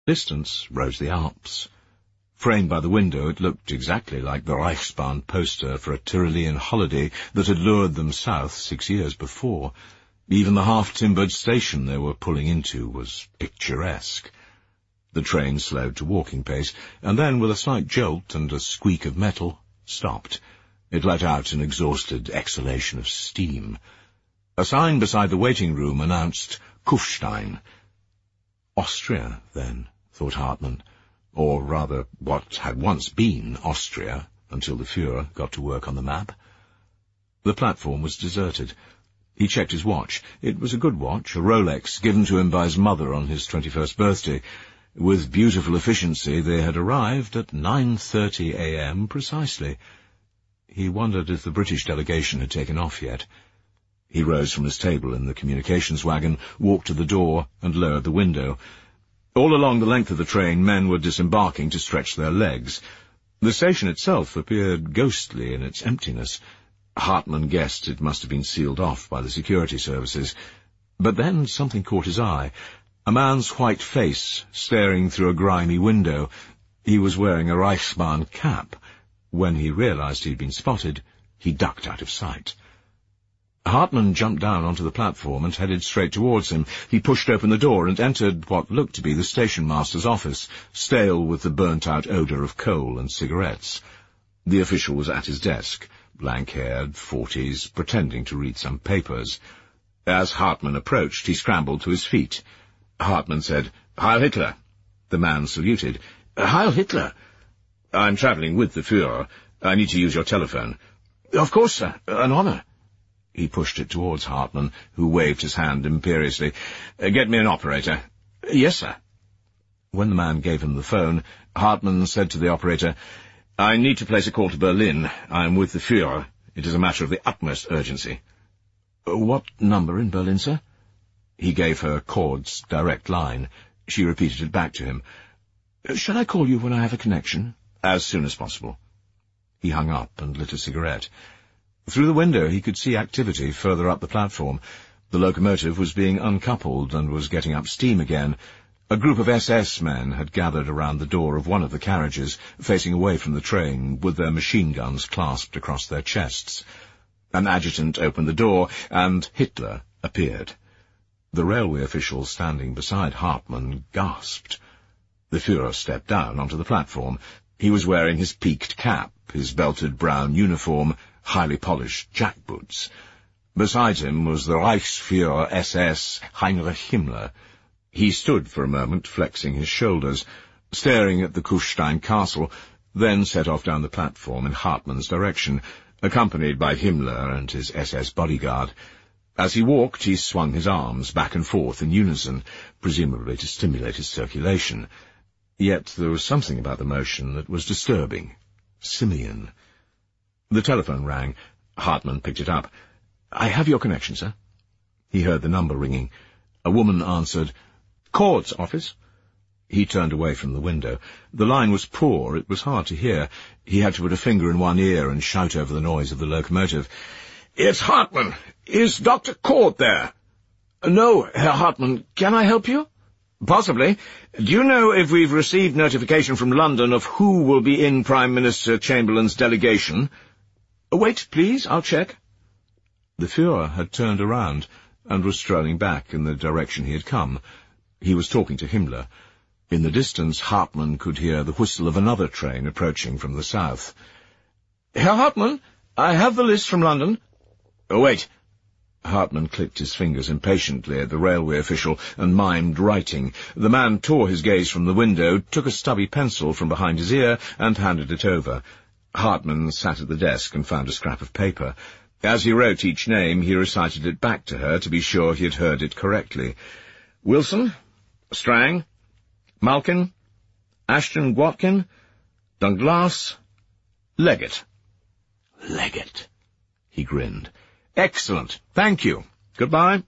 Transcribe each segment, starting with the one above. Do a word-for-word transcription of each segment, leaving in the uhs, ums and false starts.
Distance rose the Alps. Framed by the window, it looked exactly like the Reichsbahn poster for a Tyrolean holiday that had lured them south six years before. Even the half-timbered station they were pulling into was picturesque. The train slowed to walking pace, and then, with a slight jolt and a squeak of metal, stopped. It let out an exhausted exhalation of steam. A sign beside the waiting room announced Kufstein. Austria, then, thought Hartmann, or rather what had once been Austria, until the Führer got to work on the map. The platform was deserted. He checked his watch. It was a good watch, a Rolex, given to him by his mother on his twenty-first birthday. With beautiful efficiency, they had arrived at nine thirty a m precisely. He wondered if the British delegation had taken off yet. He rose from his table in the communications wagon, walked to the door, and lowered the window. All along the length of the train, men were disembarking to stretch their legs. The station itself appeared ghostly in its emptiness. Hartmann guessed it must have been sealed off by the security services. But then something caught his eye. A man's white face staring through a grimy window. He was wearing a Reichsbahn cap. When he realized he'd been spotted, he ducked out of sight. Hartmann jumped down onto the platform and headed straight towards him. He pushed open the door and entered what looked to be the station-master's office, stale with the burnt-out odour of coal and cigarettes. The official was at his desk, lank-haired, forties, pretending to read some papers. As Hartmann approached, he scrambled to his feet. Hartmann said, "Heil Hitler." The man saluted. "Heil Hitler. I'm travelling with the Führer. I need to use your telephone." "Of course, sir. An honour." He pushed it towards Hartmann, who waved his hand imperiously. "Get me an operator." "Yes, sir." When the man gave him the phone, Hartmann said to the operator, "I need to place a call to Berlin. I'm with the Führer. It is a matter of the utmost urgency." "What number in Berlin, sir?" He gave her Cord's direct line. She repeated it back to him. "Shall I call you when I have a connection?" "As soon as possible." He hung up and lit a cigarette. Through the window he could see activity further up the platform. The locomotive was being uncoupled and was getting up steam again. A group of S S men had gathered around the door of one of the carriages, facing away from the train, with their machine guns clasped across their chests. An adjutant opened the door, and Hitler appeared. The railway official standing beside Hartmann gasped. The Führer stepped down onto the platform. He was wearing his peaked cap, his belted brown uniform, highly polished jackboots. Beside him was the Reichsführer S S Heinrich Himmler. He stood for a moment, flexing his shoulders, staring at the Kufstein castle, then set off down the platform in Hartmann's direction, accompanied by Himmler and his S S bodyguard. As he walked, he swung his arms back and forth in unison, presumably to stimulate his circulation. Yet there was something about the motion that was disturbing, simian. The telephone rang. Hartmann picked it up. "I have your connection, sir." He heard the number ringing. A woman answered. "Cord's office." He turned away from the window. The line was poor. It was hard to hear. He had to put a finger in one ear and shout over the noise of the locomotive. "It's Hartmann. Is Doctor Cord there?" "No, Herr Hartmann. Can I help you?" "Possibly. Do you know if we've received notification from London of who will be in Prime Minister Chamberlain's delegation?" "Wait, please. I'll check." The Führer had turned around and was strolling back in the direction he had come. He was talking to Himmler. In the distance, Hartmann could hear the whistle of another train approaching from the south. "Herr Hartmann, I have the list from London." "Oh, wait." Hartmann clicked his fingers impatiently at the railway official and mimed writing. The man tore his gaze from the window, took a stubby pencil from behind his ear, and handed it over. Hartmann sat at the desk and found a scrap of paper. As he wrote each name, he recited it back to her to be sure he had heard it correctly. "Wilson, Strang, Malkin, Ashton-Watkin, Dunglass, Leggett." "Leggett," he grinned. "Excellent. Thank you. Goodbye."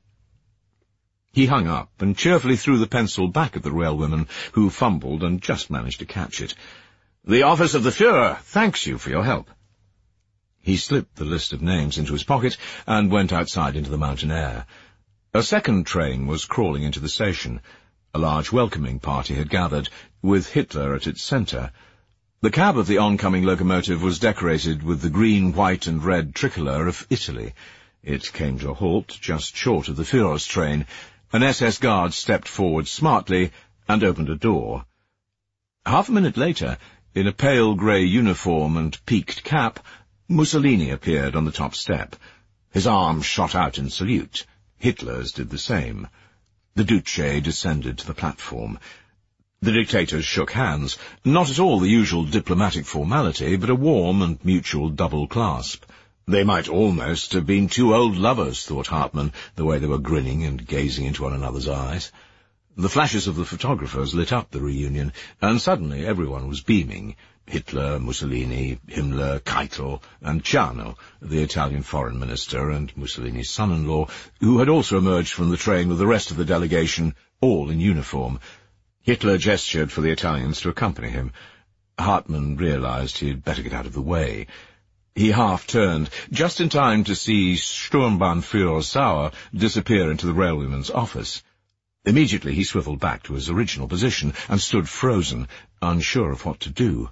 He hung up and cheerfully threw the pencil back at the railwoman, who fumbled and just managed to catch it. "The office of the Führer thanks you for your help." He slipped the list of names into his pocket and went outside into the mountain air. A second train was crawling into the station. A large welcoming party had gathered, with Hitler at its centre. The cab of the oncoming locomotive was decorated with the green, white and red tricolour of Italy. It came to a halt just short of the Führer's train. An S S guard stepped forward smartly and opened a door. Half a minute later, in a pale grey uniform and peaked cap, Mussolini appeared on the top step. His arms shot out in salute. Hitler's did the same. The Duce descended to the platform. The dictators shook hands, not at all the usual diplomatic formality, but a warm and mutual double clasp. They might almost have been two old lovers, thought Hartmann, the way they were grinning and gazing into one another's eyes. The flashes of the photographers lit up the reunion, and suddenly everyone was beaming. Hitler, Mussolini, Himmler, Keitel, and Ciano, the Italian foreign minister and Mussolini's son-in-law, who had also emerged from the train with the rest of the delegation, all in uniform. Hitler gestured for the Italians to accompany him. Hartmann realized he had better get out of the way. He half-turned, just in time to see Sturmbannführer Sauer disappear into the railwayman's office. Immediately he swiveled back to his original position and stood frozen, unsure of what to do.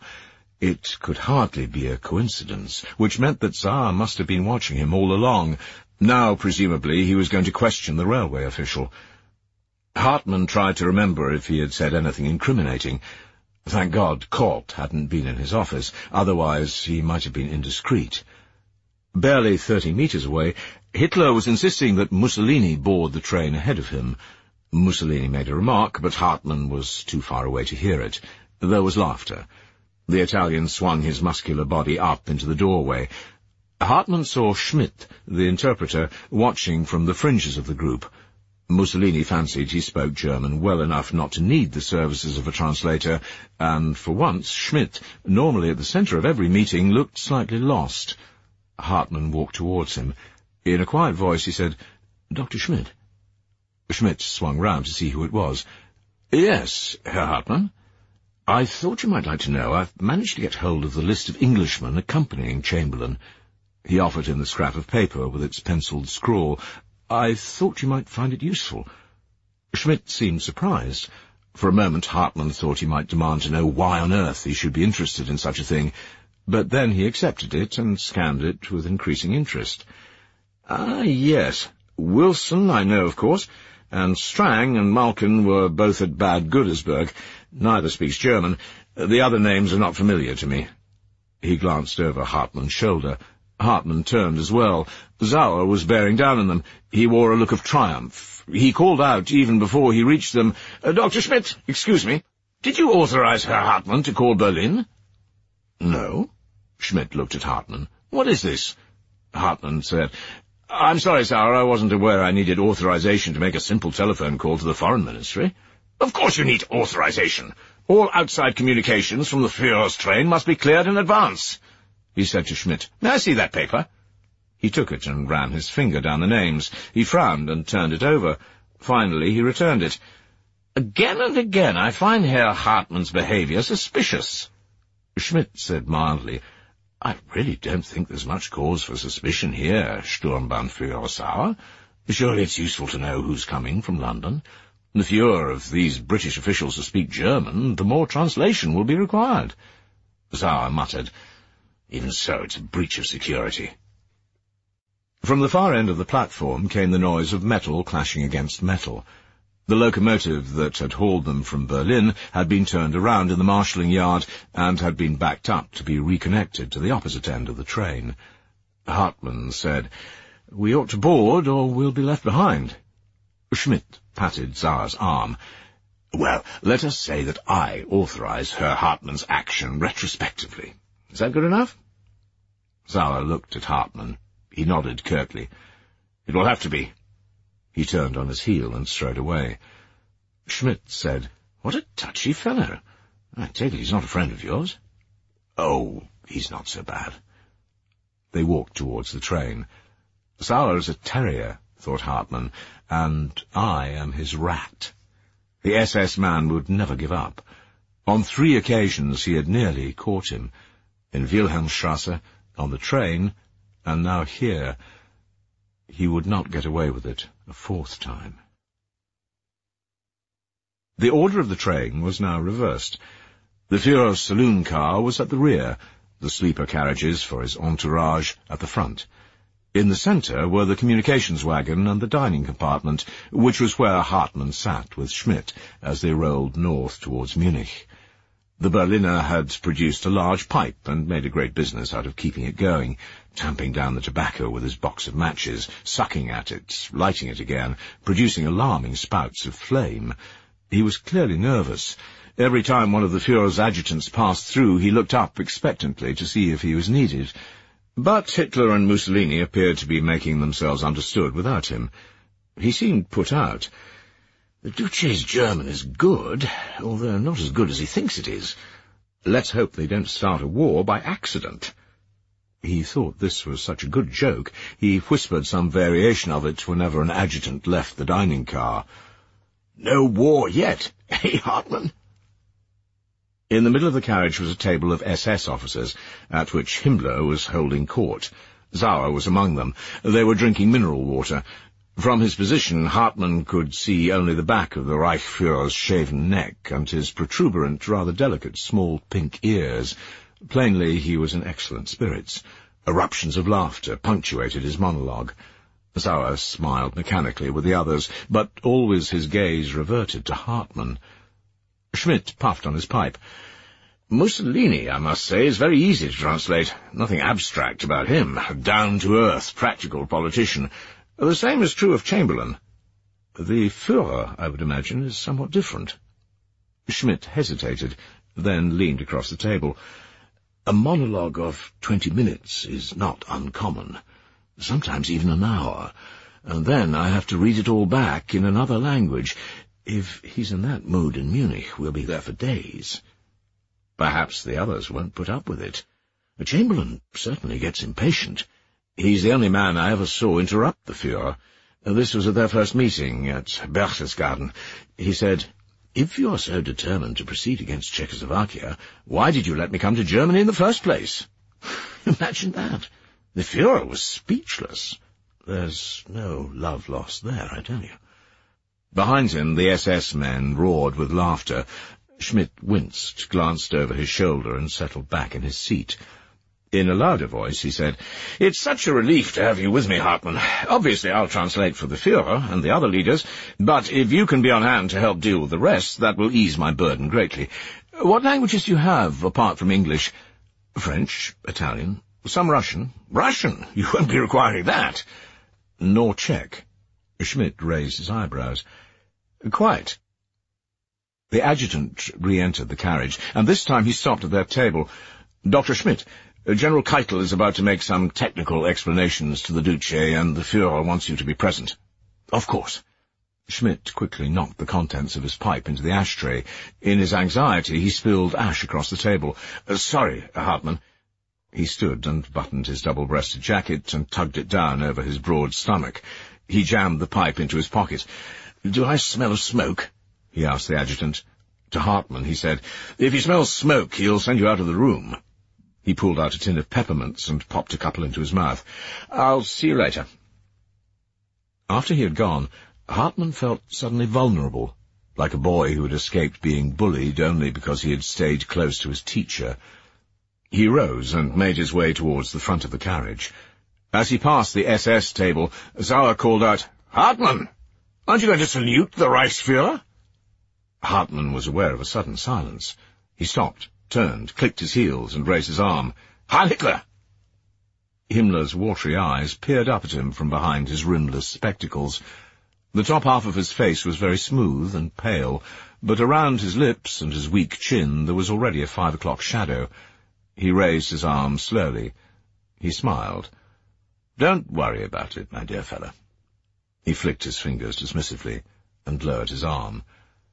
It could hardly be a coincidence, which meant that Sauer must have been watching him all along. Now, presumably, he was going to question the railway official. Hartmann tried to remember if he had said anything incriminating. Thank God Kordt hadn't been in his office, otherwise he might have been indiscreet. Barely thirty metres away, Hitler was insisting that Mussolini board the train ahead of him. Mussolini made a remark, but Hartmann was too far away to hear it. There was laughter. The Italian swung his muscular body up into the doorway. Hartmann saw Schmidt, the interpreter, watching from the fringes of the group. Mussolini fancied he spoke German well enough not to need the services of a translator, and for once Schmidt, normally at the centre of every meeting, looked slightly lost. Hartmann walked towards him. In a quiet voice he said, "Doctor Schmidt." Schmidt swung round to see who it was. "Yes, Herr Hartmann. I thought you might like to know I've managed to get hold of the list of Englishmen accompanying Chamberlain." He offered him the scrap of paper with its pencilled scrawl. "I thought you might find it useful." Schmidt seemed surprised. For a moment Hartmann thought he might demand to know why on earth he should be interested in such a thing, but then he accepted it and scanned it with increasing interest. "Ah, yes. Wilson, I know, of course, and Strang and Malkin were both at Bad Godesberg. Neither speaks German. The other names are not familiar to me." He glanced over Hartmann's shoulder. Hartmann turned as well. Sauer was bearing down on them. He wore a look of triumph. He called out, even before he reached them, "Doctor Schmidt, excuse me, did you authorize Herr Hartmann to call Berlin?" "No." Schmidt looked at Hartmann. "What is this?" Hartmann said, "I'm sorry, Sauer, I wasn't aware I needed authorization to make a simple telephone call to the Foreign Ministry." "Of course you need authorization. All outside communications from the Führer's train must be cleared in advance," he said to Schmidt. "May I see that paper?" He took it and ran his finger down the names. He frowned and turned it over. Finally he returned it. "Again and again I find Herr Hartmann's behaviour suspicious." Schmidt said mildly, "I really don't think there's much cause for suspicion here, Sturmbannführer Sauer. Surely it's useful to know who's coming from London. The fewer of these British officials who speak German, the more translation will be required." Sauer muttered, "Even so, it's a breach of security." From the far end of the platform came the noise of metal clashing against metal. The locomotive that had hauled them from Berlin had been turned around in the marshalling yard and had been backed up to be reconnected to the opposite end of the train. Hartmann said, "We ought to board, or we'll be left behind." Schmidt patted Sauer's arm. "Well, let us say that I authorize Herr Hartmann's action retrospectively. Is that good enough?" Sauer looked at Hartmann. He nodded curtly. "It will have to be." He turned on his heel and strode away. Schmidt said, "What a touchy fellow. I take it he's not a friend of yours?" "Oh, he's not so bad." They walked towards the train. "Sauer is a terrier," thought Hartmann, "and I am his rat." The S S man would never give up. On three occasions he had nearly caught him. In Wilhelmstrasse, on the train, and now here. He would not get away with it a fourth time. The order of the train was now reversed. The Führer's saloon car was at the rear, the sleeper carriages for his entourage at the front. In the centre were the communications wagon and the dining compartment, which was where Hartmann sat with Schmidt as they rolled north towards Munich. The Berliner had produced a large pipe and made a great business out of keeping it going, tamping down the tobacco with his box of matches, sucking at it, lighting it again, producing alarming spouts of flame. He was clearly nervous. Every time one of the Führer's adjutants passed through, he looked up expectantly to see if he was needed. But Hitler and Mussolini appeared to be making themselves understood without him. He seemed put out. The Duce's German is good, although not as good as he thinks it is. Let's hope they don't start a war by accident. He thought this was such a good joke, he whispered some variation of it whenever an adjutant left the dining car. No war yet, eh, Hartmann? In the middle of the carriage was a table of S S officers, at which Himmler was holding court. Sauer was among them. They were drinking mineral water. From his position, Hartmann could see only the back of the Reichsführer's shaven neck and his protuberant, rather delicate, small pink ears. Plainly, he was in excellent spirits. Eruptions of laughter punctuated his monologue. Sauer smiled mechanically with the others, but always his gaze reverted to Hartmann. Schmidt puffed on his pipe. Mussolini, I must say, is very easy to translate. Nothing abstract about him. Down-to-earth, practical politician. The same is true of Chamberlain. The Führer, I would imagine, is somewhat different. Schmidt hesitated, then leaned across the table. A monologue of twenty minutes is not uncommon. Sometimes even an hour. And then I have to read it all back in another language. If he's in that mood in Munich, we'll be there for days. Perhaps the others won't put up with it. Chamberlain certainly gets impatient. He's the only man I ever saw interrupt the Führer. This was at their first meeting at Berchtesgaden. He said, "If you are so determined to proceed against Czechoslovakia, why did you let me come to Germany in the first place?" Imagine that. The Führer was speechless. There's no love lost there, I tell you. Behind him, the S S men roared with laughter. Schmidt winced, glanced over his shoulder, and settled back in his seat. In a louder voice, he said, "It's such a relief to have you with me, Hartmann. Obviously, I'll translate for the Führer and the other leaders, but if you can be on hand to help deal with the rest, that will ease my burden greatly. What languages do you have, apart from English?" "French, Italian, some Russian." "Russian? You won't be requiring that." "Nor Czech." Schmidt raised his eyebrows. "Quite." The adjutant re-entered the carriage, and this time he stopped at their table. "Doctor Schmidt, General Keitel is about to make some technical explanations to the Duce, and the Führer wants you to be present." "Of course." Schmidt quickly knocked the contents of his pipe into the ashtray. In his anxiety, he spilled ash across the table. Uh, sorry, Hartmann." He stood and buttoned his double-breasted jacket and tugged it down over his broad stomach. He jammed the pipe into his pocket. "Do I smell of smoke?" he asked the adjutant. To Hartmann, he said, "If he smells smoke, he'll send you out of the room." He pulled out a tin of peppermints and popped a couple into his mouth. "I'll see you later." After he had gone, Hartmann felt suddenly vulnerable, like a boy who had escaped being bullied only because he had stayed close to his teacher. He rose and made his way towards the front of the carriage. As he passed the S S table, Sauer called out, "Hartmann, aren't you going to salute the Reichsführer?" Hartmann was aware of a sudden silence. He stopped, turned, clicked his heels, and raised his arm. "Heil Hitler!" Himmler's watery eyes peered up at him from behind his rimless spectacles. The top half of his face was very smooth and pale, but around his lips and his weak chin there was already a five o'clock shadow. He raised his arm slowly. He smiled. "Don't worry about it, my dear fellow." He flicked his fingers dismissively and lowered his arm.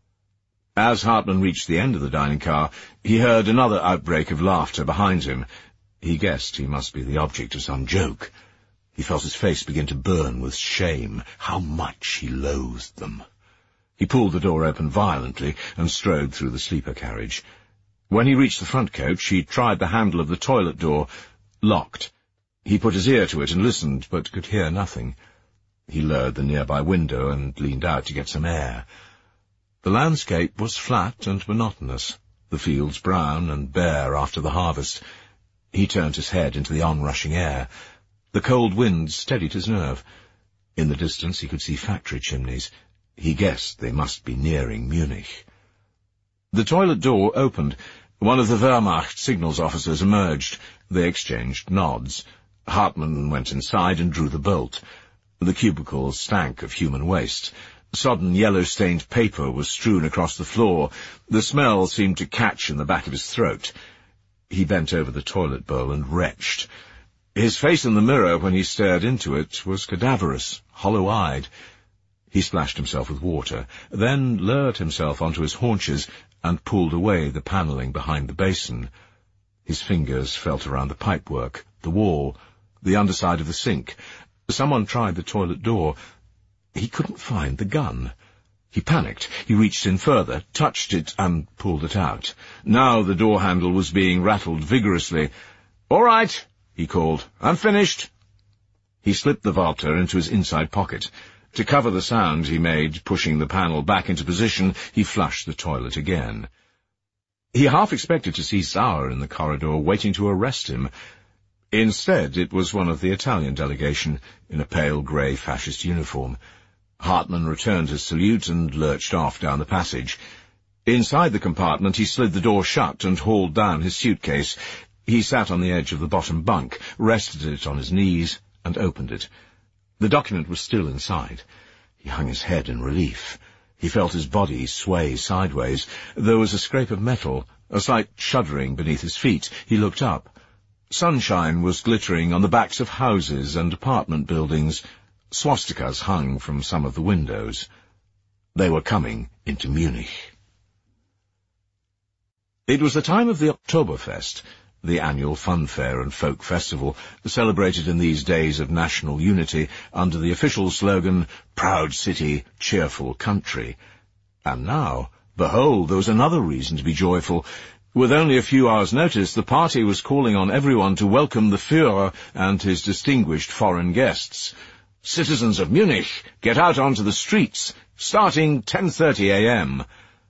As Hartmann reached the end of the dining car, he heard another outbreak of laughter behind him. He guessed he must be the object of some joke. He felt his face begin to burn with shame. How much he loathed them. He pulled the door open violently and strode through the sleeper carriage. When he reached the front coach, he tried the handle of the toilet door, locked. He put his ear to it and listened, but could hear nothing. He lowered the nearby window and leaned out to get some air. The landscape was flat and monotonous, the fields brown and bare after the harvest. He turned his head into the onrushing air. The cold wind steadied his nerve. In the distance he could see factory chimneys. He guessed they must be nearing Munich. The toilet door opened. One of the Wehrmacht signals officers emerged. They exchanged nods. Hartmann went inside and drew the bolt. The cubicle stank of human waste. Sodden yellow-stained paper was strewn across the floor. The smell seemed to catch in the back of his throat. He bent over the toilet bowl and retched. His face in the mirror, when he stared into it, was cadaverous, hollow-eyed. He splashed himself with water, then lowered himself onto his haunches and pulled away the panelling behind the basin. His fingers felt around the pipework, the wall, the underside of the sink. Someone tried the toilet door. He couldn't find the gun. He panicked. He reached in further, touched it, and pulled it out. Now the door handle was being rattled vigorously. "All right," he called. "I'm finished." He slipped the Walter into his inside pocket. To cover the sound he made, pushing the panel back into position, he flushed the toilet again. He half expected to see Sauer in the corridor, waiting to arrest him. Instead, it was one of the Italian delegation, in a pale grey fascist uniform. Hartmann returned his salute and lurched off down the passage. Inside the compartment he slid the door shut and hauled down his suitcase. He sat on the edge of the bottom bunk, rested it on his knees, and opened it. The document was still inside. He hung his head in relief. He felt his body sway sideways. There was a scrape of metal, a slight shuddering beneath his feet. He looked up. Sunshine was glittering on the backs of houses and apartment buildings. Swastikas hung from some of the windows. They were coming into Munich. It was the time of the Oktoberfest, the annual funfair and folk festival, celebrated in these days of national unity under the official slogan, "Proud City, Cheerful Country." And now, behold, there was another reason to be joyful. With only a few hours' notice, the party was calling on everyone to welcome the Führer and his distinguished foreign guests. "Citizens of Munich, get out onto the streets, starting ten thirty a m"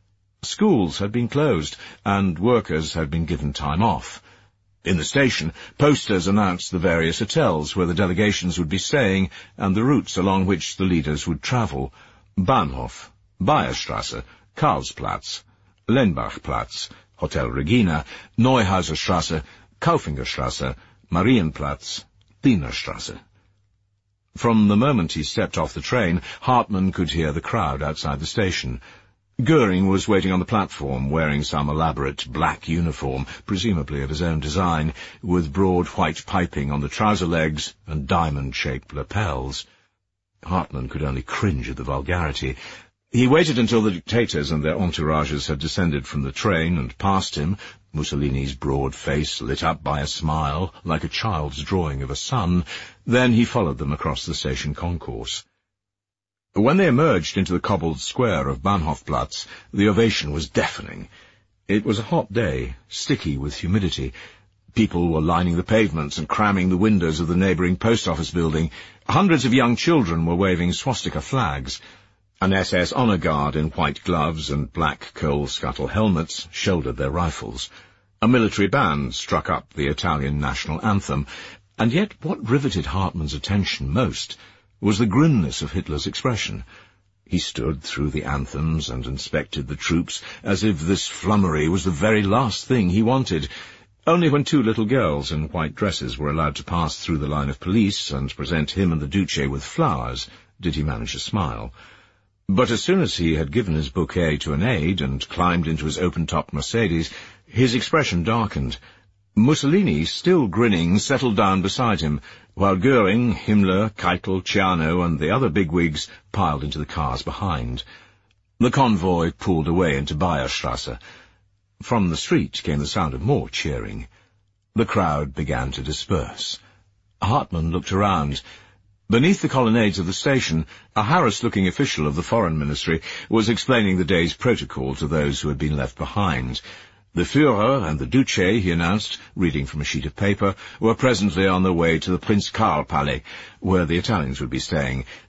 Schools had been closed, and workers had been given time off. In the station, posters announced the various hotels where the delegations would be staying and the routes along which the leaders would travel. Bahnhof, Bayerstrasse, Karlsplatz, Lenbachplatz, Hotel Regina, Neuhauserstrasse, Kaufingerstrasse, Marienplatz, Dienerstrasse. From the moment he stepped off the train, Hartmann could hear the crowd outside the station. Goering was waiting on the platform, wearing some elaborate black uniform, presumably of his own design, with broad white piping on the trouser legs and diamond-shaped lapels. Hartmann could only cringe at the vulgarity. He waited until the dictators and their entourages had descended from the train and passed him, Mussolini's broad face lit up by a smile, like a child's drawing of a sun. Then he followed them across the station concourse. When they emerged into the cobbled square of Bahnhofplatz, the ovation was deafening. It was a hot day, sticky with humidity. People were lining the pavements and cramming the windows of the neighbouring post office building. Hundreds of young children were waving swastika flags. An S S honour guard in white gloves and black coal-scuttle helmets shouldered their rifles. A military band struck up the Italian national anthem. And yet what riveted Hartmann's attention most was the grimness of Hitler's expression. He stood through the anthems and inspected the troops as if this flummery was the very last thing he wanted. Only when two little girls in white dresses were allowed to pass through the line of police and present him and the Duce with flowers did he manage to smile. But as soon as he had given his bouquet to an aide and climbed into his open-topped Mercedes, his expression darkened. Mussolini, still grinning, settled down beside him, while Goering, Himmler, Keitel, Ciano, and the other bigwigs piled into the cars behind. The convoy pulled away into Bayerstrasse. From the street came the sound of more cheering. The crowd began to disperse. Hartmann looked around. Beneath the colonnades of the station, a harassed-looking official of the Foreign Ministry was explaining the day's protocol to those who had been left behind. The Führer and the Duce, he announced, reading from a sheet of paper, were presently on their way to the Prince Karl Palais, where the Italians would be staying.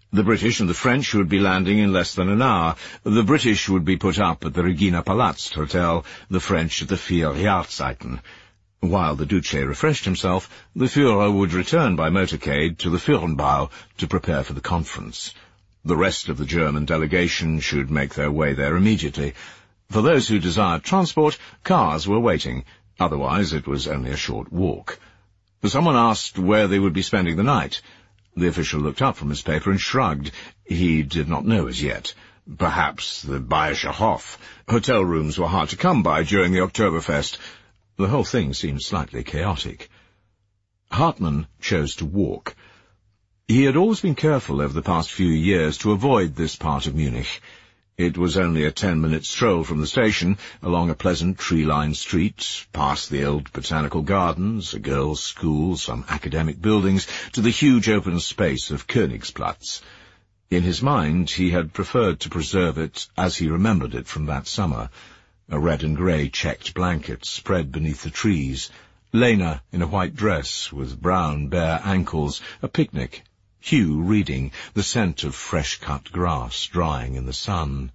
The British and the French would be landing in less than an hour. The British would be put up at the Regina Palast Hotel, the French at the Vier Jahrzeiten. While the Duce refreshed himself, the Führer would return by motorcade to the Führenbau to prepare for the conference. The rest of the German delegation should make their way there immediately. For those who desired transport, cars were waiting. Otherwise, it was only a short walk. Someone asked where they would be spending the night. The official looked up from his paper and shrugged. He did not know as yet. Perhaps the Bayerischer Hof. Hotel rooms were hard to come by during the Oktoberfest. The whole thing seemed slightly chaotic. Hartmann chose to walk. He had always been careful over the past few years to avoid this part of Munich. It was only a ten-minute stroll from the station, along a pleasant tree-lined street, past the old botanical gardens, a girls' school, some academic buildings, to the huge open space of Königsplatz. In his mind, he had preferred to preserve it as he remembered it from that summer. A red and grey checked blanket spread beneath the trees, Lena in a white dress with brown bare ankles, a picnic, Hugh reading, the scent of fresh-cut grass drying in the sun.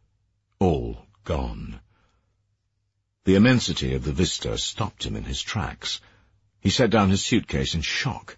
All gone. The immensity of the vista stopped him in his tracks. He set down his suitcase in shock.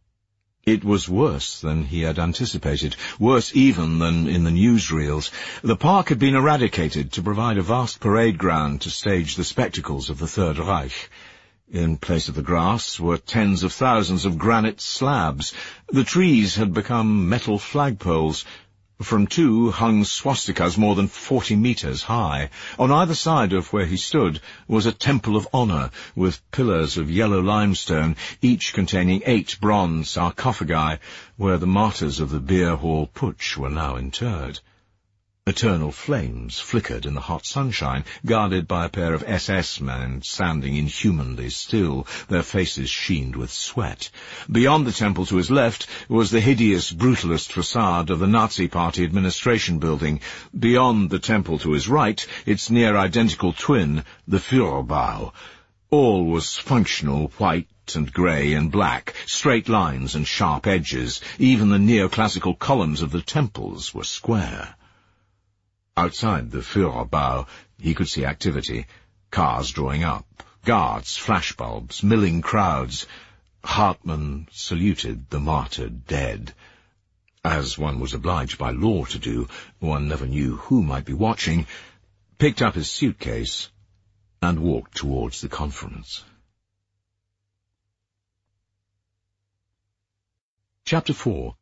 It was worse than he had anticipated, worse even than in the newsreels. The park had been eradicated to provide a vast parade ground to stage the spectacles of the Third Reich. In place of the grass were tens of thousands of granite slabs. The trees had become metal flagpoles. From two hung swastikas more than forty metres high. On either side of where he stood was a temple of honour, with pillars of yellow limestone, each containing eight bronze sarcophagi, where the martyrs of the Beer Hall Putsch were now interred. Eternal flames flickered in the hot sunshine, guarded by a pair of S S men standing inhumanly still, their faces sheened with sweat. Beyond the temple to his left was the hideous, brutalist facade of the Nazi Party administration building. Beyond the temple to his right, its near-identical twin, the Führerbau. All was functional, white and grey and black, straight lines and sharp edges. Even the neoclassical columns of the temples were square. Outside the Führerbau, he could see activity. Cars drawing up, guards, flashbulbs, milling crowds. Hartmann saluted the martyred dead. As one was obliged by law to do, one never knew who might be watching, picked up his suitcase, and walked towards the conference. Chapter four.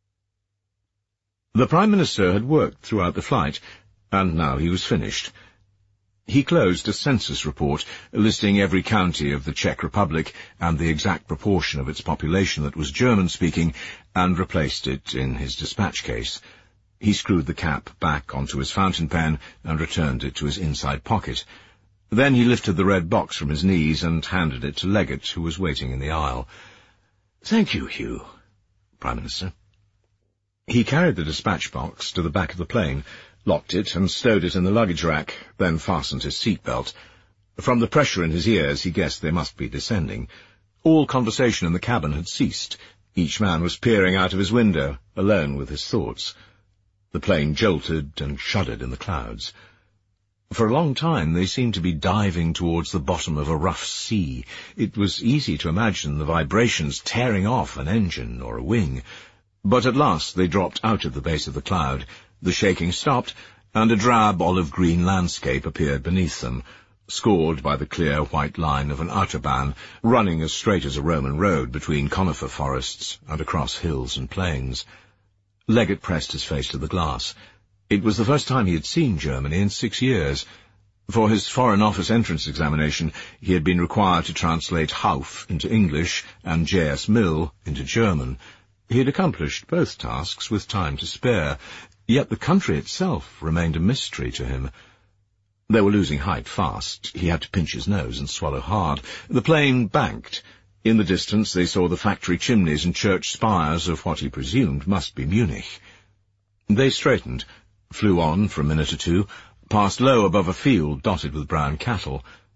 The Prime Minister had worked throughout the flight, and now he was finished. He closed a census report listing every county of the Czech Republic and the exact proportion of its population that was German-speaking, and replaced it in his dispatch case. He screwed the cap back onto his fountain pen and returned it to his inside pocket. Then he lifted the red box from his knees and handed it to Leggett, who was waiting in the aisle. "Thank you, Hugh, Prime Minister." He carried the dispatch box to the back of the plane, locked it and stowed it in the luggage rack, then fastened his seat-belt. From the pressure in his ears, he guessed they must be descending. All conversation in the cabin had ceased. Each man was peering out of his window, alone with his thoughts. The plane jolted and shuddered in the clouds. For a long time they seemed to be diving towards the bottom of a rough sea. It was easy to imagine the vibrations tearing off an engine or a wing. But at last they dropped out of the base of the cloud, the shaking stopped, and a drab olive-green landscape appeared beneath them, scored by the clear white line of an autobahn, running as straight as a Roman road between conifer forests and across hills and plains. Leggett pressed his face to the glass. It was the first time he had seen Germany in six years. For his Foreign Office entrance examination, he had been required to translate Hauff into English and J S Mill into German. He had accomplished both tasks with time to spare, yet the country itself remained a mystery to him. They were losing height fast. He had to pinch his nose and swallow hard. The plane banked. In the distance they saw the factory chimneys and church spires of what he presumed must be Munich. They straightened, flew on for a minute or two, passed low above a field dotted with brown cattle.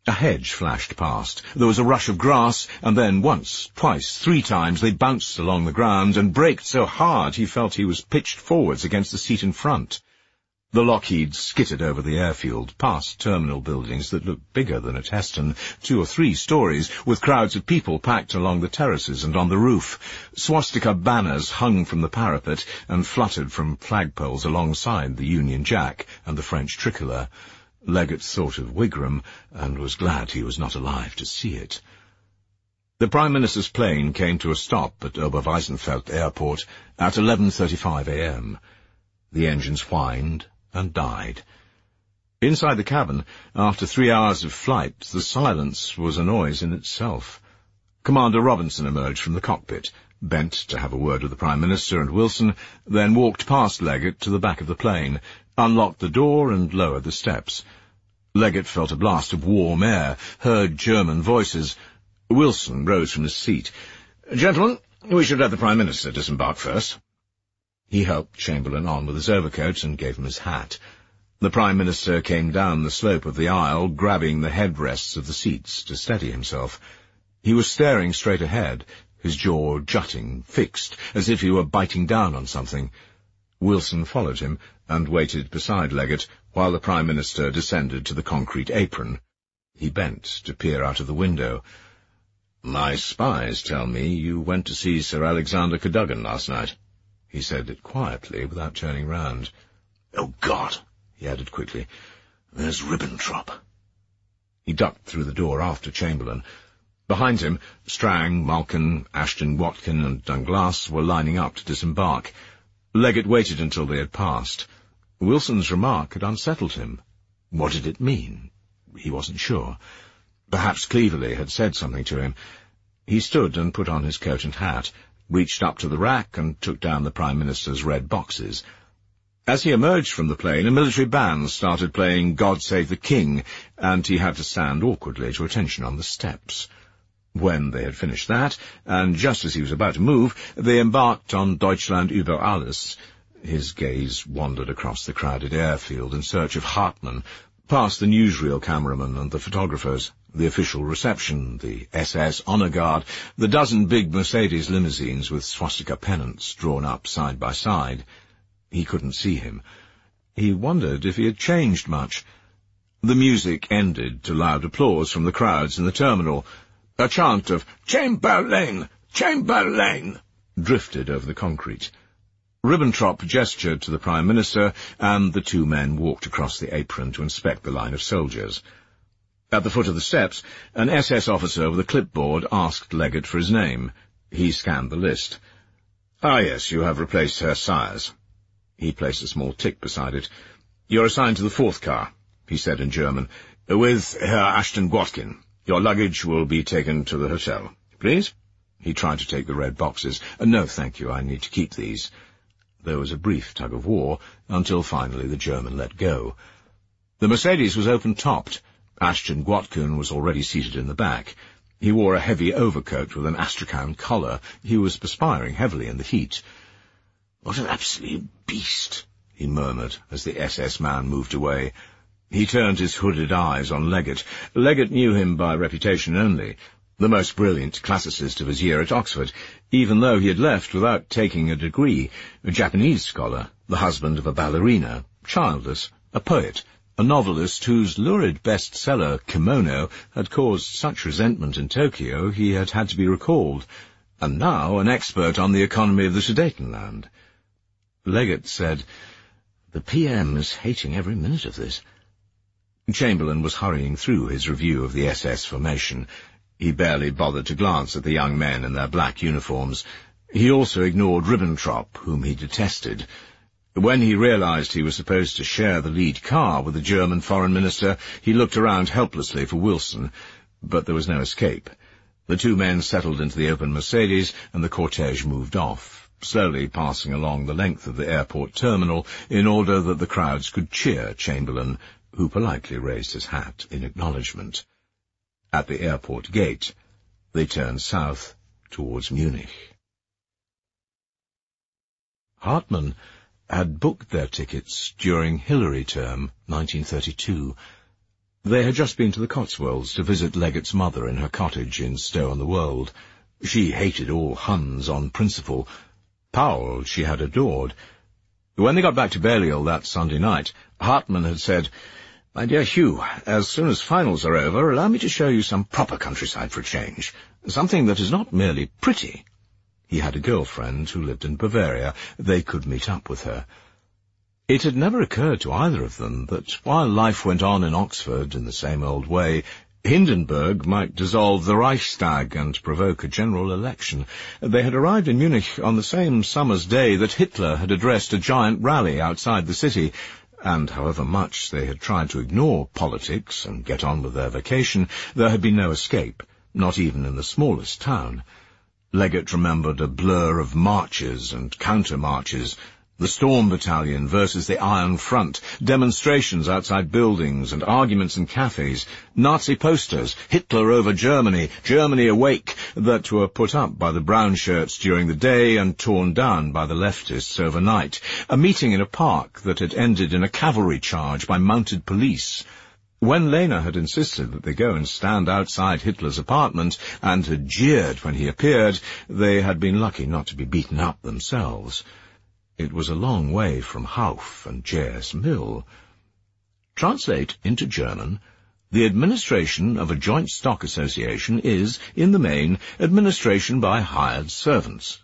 A hedge flashed past. There was a rush of grass, and then once, twice, three times they bounced along the ground and braked so hard he felt he was pitched forwards against the seat in front. The Lockheed skittered over the airfield, past terminal buildings that looked bigger than at Heston, two or three stories, with crowds of people packed along the terraces and on the roof. Swastika banners hung from the parapet and fluttered from flagpoles alongside the Union Jack and the French tricolour. Leggett thought of Wigram, and was glad he was not alive to see it. The Prime Minister's plane came to a stop at Oberweisenfeld Airport at eleven thirty-five a m The engines whined and died. Inside the cabin, after three hours of flight, the silence was a noise in itself. Commander Robinson emerged from the cockpit, bent to have a word with the Prime Minister and Wilson, then walked past Leggett to the back of the plane, unlocked the door and lowered the steps. Leggett felt a blast of warm air, heard German voices. Wilson rose from his seat. "Gentlemen, we should let the Prime Minister disembark first." He helped Chamberlain on with his overcoat and gave him his hat. The Prime Minister came down the slope of the aisle, grabbing the headrests of the seats to steady himself. He was staring straight ahead, his jaw jutting, fixed, as if he were biting down on something. Wilson followed him and waited beside Leggett while the Prime Minister descended to the concrete apron. He bent to peer out of the window. "My spies tell me you went to see Sir Alexander Cadogan last night." He said it quietly, without turning round. "Oh, God!" he added quickly. "There's Ribbentrop." He ducked through the door after Chamberlain. Behind him, Strang, Malkin, Ashton-Watkin and Danglas were lining up to disembark. Leggett waited until they had passed. Wilson's remark had unsettled him. What did it mean? He wasn't sure. Perhaps Cleverley had said something to him. He stood and put on his coat and hat, reached up to the rack and took down the Prime Minister's red boxes. As he emerged from the plane, a military band started playing God Save the King, and he had to stand awkwardly to attention on the steps. When they had finished that, and just as he was about to move, they embarked on Deutschland über alles. His gaze wandered across the crowded airfield in search of Hartmann, past the newsreel cameramen and the photographers, the official reception, the S S Honor Guard, the dozen big Mercedes limousines with swastika pennants drawn up side by side. He couldn't see him. He wondered if he had changed much. The music ended to loud applause from the crowds in the terminal. A chant of "Chamberlain! Chamberlain!" drifted over the concrete. Ribbentrop gestured to the Prime Minister, and the two men walked across the apron to inspect the line of soldiers. At the foot of the steps, an S S officer with a clipboard asked Leggett for his name. He scanned the list. "Ah, yes, you have replaced Herr Sires." He placed a small tick beside it. "You're assigned to the fourth car," he said in German, "with Herr Ashton-Watkin. Your luggage will be taken to the hotel. Please?" He tried to take the red boxes. "No, thank you, I need to keep these." There was a brief tug-of-war, until finally the German let go. The Mercedes was open-topped. Ashton-Watkin was already seated in the back. He wore a heavy overcoat with an astrakhan collar. He was perspiring heavily in the heat. "What an absolute beast," he murmured as the S S man moved away. He turned his hooded eyes on Leggett. Leggett knew him by reputation only, the most brilliant classicist of his year at Oxford, even though he had left without taking a degree, a Japanese scholar, the husband of a ballerina, childless, a poet, a novelist whose lurid bestseller, Kimono, had caused such resentment in Tokyo he had had to be recalled, and now an expert on the economy of the Sudetenland. Leggett said, "The P M is hating every minute of this." Chamberlain was hurrying through his review of the S S formation. He barely bothered to glance at the young men in their black uniforms. He also ignored Ribbentrop, whom he detested. When he realized he was supposed to share the lead car with the German foreign minister, he looked around helplessly for Wilson, but there was no escape. The two men settled into the open Mercedes, and the cortege moved off, slowly passing along the length of the airport terminal in order that the crowds could cheer Chamberlain, who politely raised his hat in acknowledgment. At the airport gate, they turned south towards Munich. Hartmann had booked their tickets during Hillary term, nineteen thirty-two. They had just been to the Cotswolds to visit Leggett's mother in her cottage in Stow-on-the-Wold. She hated all Huns on principle. Powell she had adored. When they got back to Balliol that Sunday night, Hartmann had said, "My dear Hugh, as soon as finals are over, allow me to show you some proper countryside for a change. Something that is not merely pretty." He had a girlfriend who lived in Bavaria. They could meet up with her. It had never occurred to either of them that while life went on in Oxford in the same old way, Hindenburg might dissolve the Reichstag and provoke a general election. They had arrived in Munich on the same summer's day that Hitler had addressed a giant rally outside the city, and however much they had tried to ignore politics and get on with their vacation, there had been no escape, not even in the smallest town. Leggett remembered a blur of marches and counter-marches, the Storm Battalion versus the Iron Front, demonstrations outside buildings and arguments in cafes, Nazi posters, Hitler over Germany, Germany awake, that were put up by the brown shirts during the day and torn down by the leftists overnight, a meeting in a park that had ended in a cavalry charge by mounted police. When Lena had insisted that they go and stand outside Hitler's apartment and had jeered when he appeared, they had been lucky not to be beaten up themselves. It was a long way from Hauf and J S Mill. Translate into German, the administration of a joint stock association is, in the main, administration by hired servants.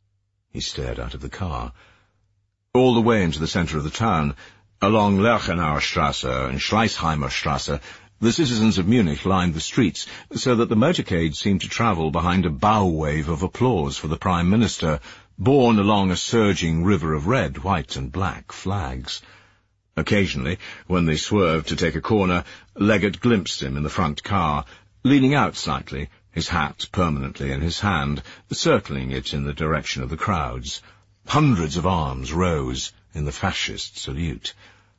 He stared out of the car. All the way into the centre of the town, along Lerchenauer Strasse and Schleißheimer Strasse, the citizens of Munich lined the streets, so that the motorcade seemed to travel behind a bow wave of applause for the Prime Minister, borne along a surging river of red, white, and black flags. Occasionally, when they swerved to take a corner, Leggett glimpsed him in the front car, leaning out slightly, his hat permanently in his hand, circling it in the direction of the crowds. Hundreds of arms rose in the fascist salute.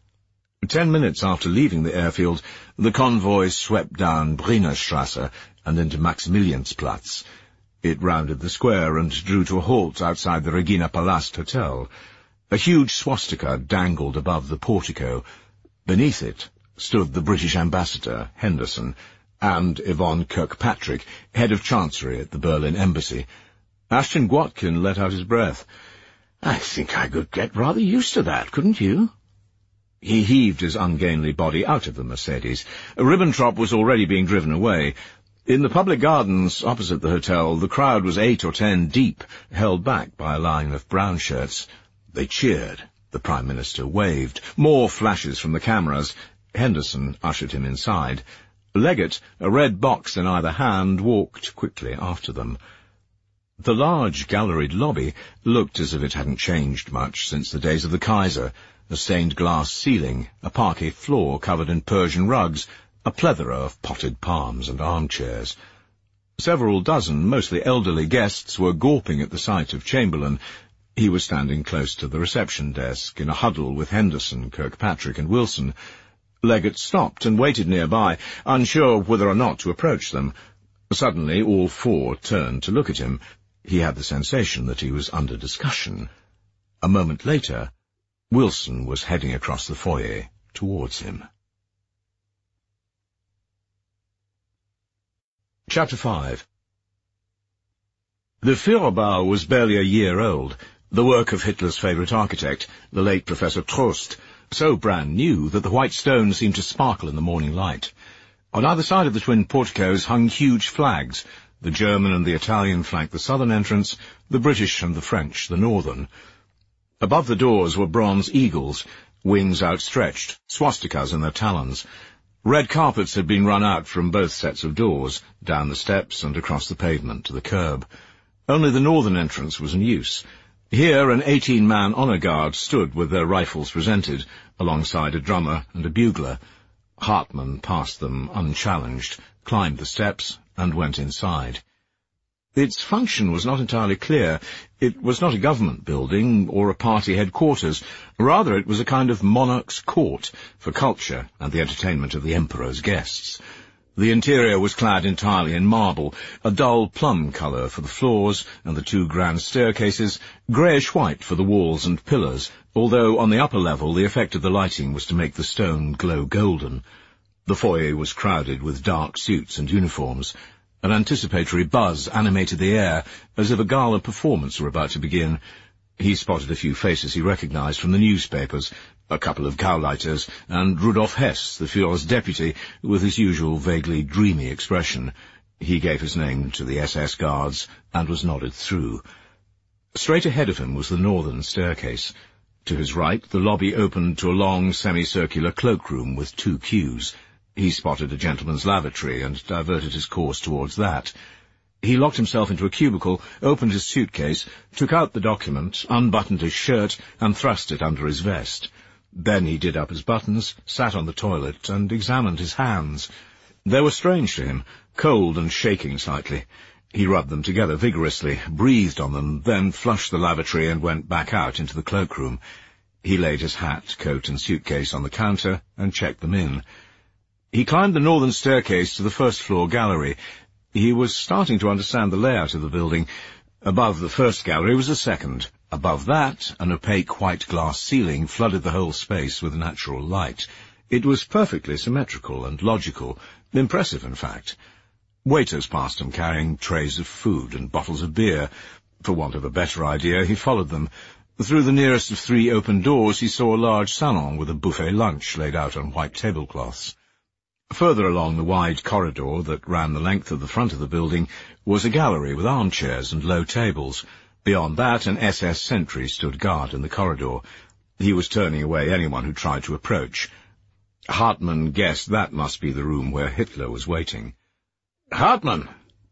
Ten minutes after leaving the airfield, the convoy swept down Brennerstrasse and into Maximiliansplatz. It rounded the square and drew to a halt outside the Regina Palast Hotel. A huge swastika dangled above the portico. Beneath it stood the British ambassador, Henderson, and Yvonne Kirkpatrick, head of Chancery at the Berlin Embassy. Ashton Watkin let out his breath. "I think I could get rather used to that, couldn't you?" He heaved his ungainly body out of the Mercedes. Ribbentrop was already being driven away. In the public gardens opposite the hotel, the crowd was eight or ten deep, held back by a line of brown shirts. They cheered. The Prime Minister waved. More flashes from the cameras. Henderson ushered him inside. Leggett, a red box in either hand, walked quickly after them. The large galleried lobby looked as if it hadn't changed much since the days of the Kaiser. A stained glass ceiling, a parquet floor covered in Persian rugs, a plethora of potted palms and armchairs. Several dozen, mostly elderly guests were gawping at the sight of Chamberlain. He was standing close to the reception desk, in a huddle with Henderson, Kirkpatrick, and Wilson. Leggett stopped and waited nearby, unsure whether or not to approach them. Suddenly all four turned to look at him. He had the sensation that he was under discussion. A moment later, Wilson was heading across the foyer towards him. Chapter five. The Führerbau was barely a year old, the work of Hitler's favourite architect, the late Professor Trost, so brand new that the white stone seemed to sparkle in the morning light. On either side of the twin porticos hung huge flags. The German and the Italian flanked the southern entrance, the British and the French the northern. Above the doors were bronze eagles, wings outstretched, swastikas in their talons. Red carpets had been run out from both sets of doors, down the steps and across the pavement to the curb. Only the northern entrance was in use. Here an eighteen-man honour guard stood with their rifles presented, alongside a drummer and a bugler. Hartmann passed them unchallenged, climbed the steps, and went inside. Its function was not entirely clear. It was not a government building or a party headquarters. Rather, it was a kind of monarch's court for culture and the entertainment of the emperor's guests. The interior was clad entirely in marble, a dull plum colour for the floors and the two grand staircases, greyish-white for the walls and pillars, although on the upper level the effect of the lighting was to make the stone glow golden. The foyer was crowded with dark suits and uniforms. An anticipatory buzz animated the air, as if a gala performance were about to begin. He spotted a few faces he recognized from the newspapers, a couple of Gauleiters, and Rudolf Hess, the Führer's deputy, with his usual vaguely dreamy expression. He gave his name to the S S guards, and was nodded through. Straight ahead of him was the northern staircase. To his right, the lobby opened to a long, semicircular cloakroom with two queues. He spotted a gentleman's lavatory, and diverted his course towards that. He locked himself into a cubicle, opened his suitcase, took out the document, unbuttoned his shirt, and thrust it under his vest. Then he did up his buttons, sat on the toilet, and examined his hands. They were strange to him, cold and shaking slightly. He rubbed them together vigorously, breathed on them, then flushed the lavatory and went back out into the cloakroom. He laid his hat, coat, and suitcase on the counter and checked them in. He climbed the northern staircase to the first-floor gallery. He was starting to understand the layout of the building. Above the first gallery was a second. Above that, an opaque white glass ceiling flooded the whole space with natural light. It was perfectly symmetrical and logical, impressive, in fact. Waiters passed him, carrying trays of food and bottles of beer. For want of a better idea, he followed them. Through the nearest of three open doors he saw a large salon with a buffet lunch laid out on white tablecloths. Further along the wide corridor that ran the length of the front of the building was a gallery with armchairs and low tables. Beyond that, an S S sentry stood guard in the corridor. He was turning away anyone who tried to approach. Hartmann guessed that must be the room where Hitler was waiting. "Hartmann!"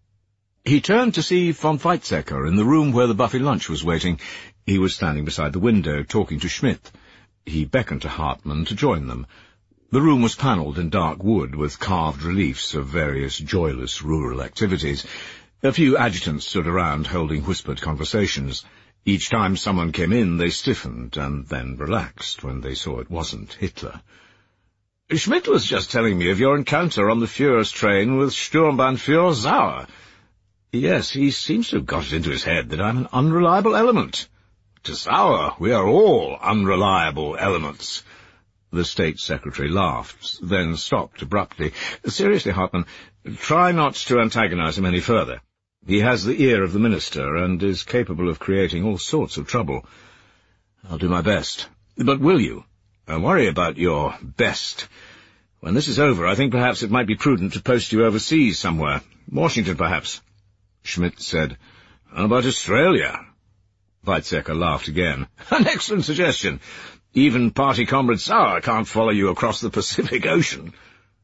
He turned to see von Weizsäcker in the room where the buffet lunch was waiting. He was standing beside the window, talking to Schmidt. He beckoned to Hartmann to join them. The room was panelled in dark wood, with carved reliefs of various joyless rural activities. A few adjutants stood around, holding whispered conversations. Each time someone came in, they stiffened, and then relaxed when they saw it wasn't Hitler. "Schmidt was just telling me of your encounter on the Führer's train with Sturmbannführer Sauer. Yes, he seems to have got it into his head that I'm an unreliable element. To Sauer, we are all unreliable elements." The State Secretary laughed, then stopped abruptly. "Seriously, Hartmann, try not to antagonize him any further. He has the ear of the minister, and is capable of creating all sorts of trouble." "I'll do my best. But will you? And worry about your best. When this is over, I think perhaps it might be prudent to post you overseas somewhere. Washington, perhaps." Schmidt said, "How about Australia?" Weizsäcker laughed again. "An excellent suggestion. Even party comrade Sauer can't follow you across the Pacific Ocean."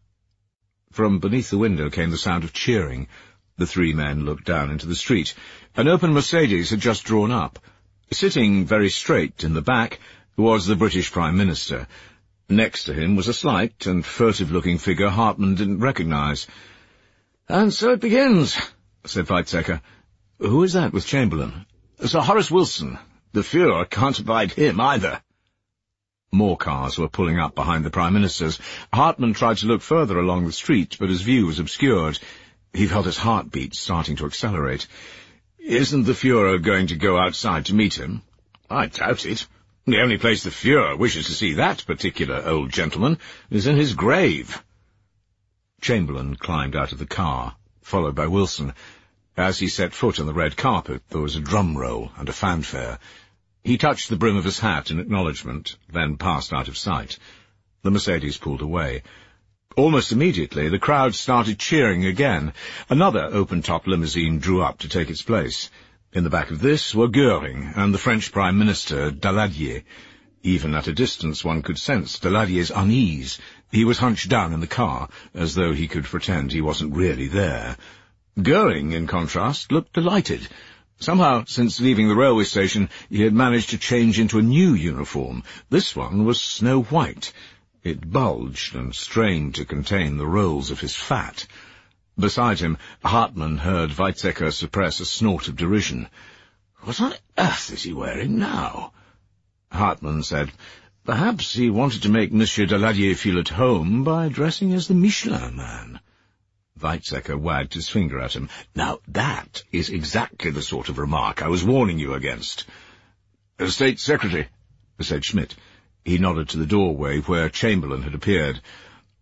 From beneath the window came the sound of cheering. The three men looked down into the street. An open Mercedes had just drawn up. Sitting very straight in the back was the British Prime Minister. Next to him was a slight and furtive-looking figure Hartmann didn't recognize. "And so it begins," said Weizsäcker. "Who is that with Chamberlain?" "Sir Horace Wilson. The Führer can't abide him either." More cars were pulling up behind the Prime Minister's. Hartmann tried to look further along the street, but his view was obscured. He felt his heartbeat starting to accelerate. "Isn't the Führer going to go outside to meet him?" "I doubt it. The only place the Führer wishes to see that particular old gentleman is in his grave." Chamberlain climbed out of the car, followed by Wilson. As he set foot on the red carpet, there was a drum roll and a fanfare. He touched the brim of his hat in acknowledgment, then passed out of sight. The Mercedes pulled away. Almost immediately, the crowd started cheering again. Another open-top limousine drew up to take its place. In the back of this were Göring and the French Prime Minister, Daladier. Even at a distance one could sense Daladier's unease. He was hunched down in the car, as though he could pretend he wasn't really there. Göring, in contrast, looked delighted. Somehow, since leaving the railway station, he had managed to change into a new uniform. This one was snow white. It bulged and strained to contain the rolls of his fat. Beside him, Hartmann heard Weizsäcker suppress a snort of derision. "What on earth is he wearing now?" Hartmann said, "Perhaps he wanted to make Monsieur Daladier feel at home by dressing as the Michelin Man." Weizsäcker wagged his finger at him. "Now that is exactly the sort of remark I was warning you against." "State Secretary," said Schmidt. He nodded to the doorway where Chamberlain had appeared.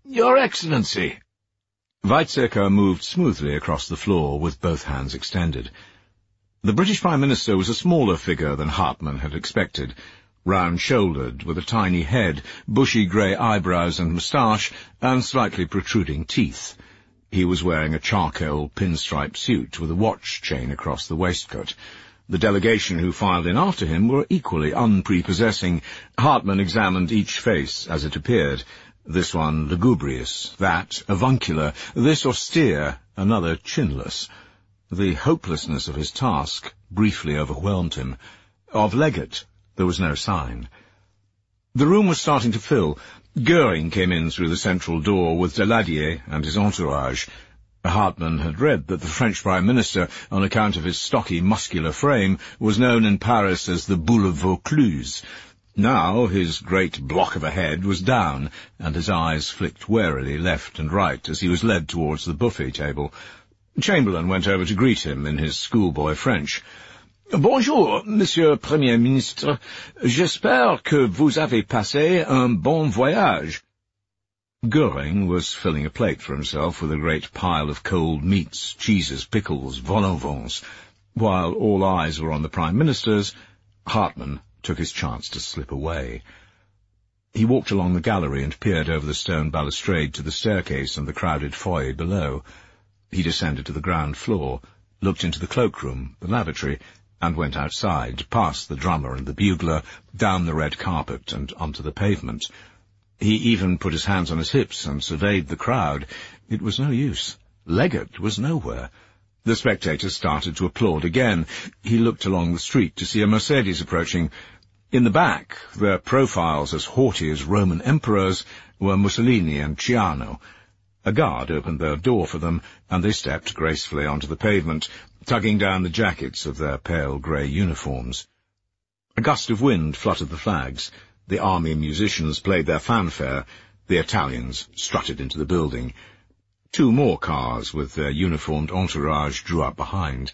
Your Excellency!" Weizsäcker moved smoothly across the floor with both hands extended. The British Prime Minister was a smaller figure than Hartmann had expected, round-shouldered, with a tiny head, bushy grey eyebrows and moustache, and slightly protruding teeth. He was wearing a charcoal pinstripe suit with a watch chain across the waistcoat. The delegation who filed in after him were equally unprepossessing. Hartmann examined each face as it appeared. This one lugubrious, that avuncular, this austere, another chinless. The hopelessness of his task briefly overwhelmed him. Of Leggatt there was no sign. The room was starting to fill. Goering came in through the central door with Daladier and his entourage. Hartmann had read that the French Prime Minister, on account of his stocky, muscular frame, was known in Paris as the Bull of Vaucluse. Now his great block of a head was down, and his eyes flicked warily left and right as he was led towards the buffet table. Chamberlain went over to greet him in his schoolboy French. "Bonjour, Monsieur Premier Ministre. J'espère que vous avez passé un bon voyage." Goering was filling a plate for himself with a great pile of cold meats, cheeses, pickles, vol au vents. While all eyes were on the Prime Minister's, Hartmann took his chance to slip away. He walked along the gallery and peered over the stone balustrade to the staircase and the crowded foyer below. He descended to the ground floor, looked into the cloakroom, the lavatory, and went outside, past the drummer and the bugler, down the red carpet and onto the pavement. He even put his hands on his hips and surveyed the crowd. It was no use. Leggatt was nowhere. The spectators started to applaud again. He looked along the street to see a Mercedes approaching. In the back, their profiles as haughty as Roman emperors, were Mussolini and Ciano. A guard opened their door for them, and they stepped gracefully onto the pavement, tugging down the jackets of their pale grey uniforms. A gust of wind fluttered the flags. The army musicians played their fanfare. The Italians strutted into the building. Two more cars with their uniformed entourage drew up behind.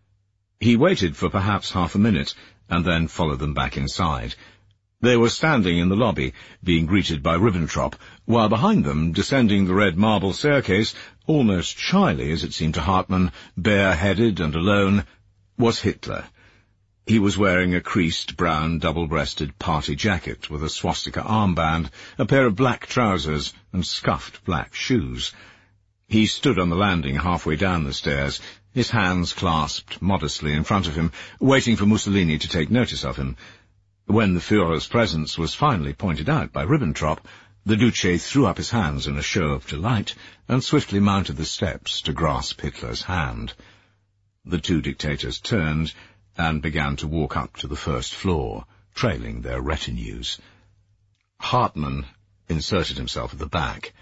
He waited for perhaps half a minute, and then followed them back inside. They were standing in the lobby, being greeted by Ribbentrop, while behind them, descending the red marble staircase, almost shyly, as it seemed to Hartmann, bare-headed and alone, was Hitler. He was wearing a creased, brown, double-breasted party jacket with a swastika armband, a pair of black trousers, and scuffed black shoes. He stood on the landing halfway down the stairs, his hands clasped modestly in front of him, waiting for Mussolini to take notice of him. When the Führer's presence was finally pointed out by Ribbentrop, the Duce threw up his hands in a show of delight, and swiftly mounted the steps to grasp Hitler's hand. The two dictators turned, and began to walk up to the first floor, trailing their retinues. Hartmann inserted himself at the back.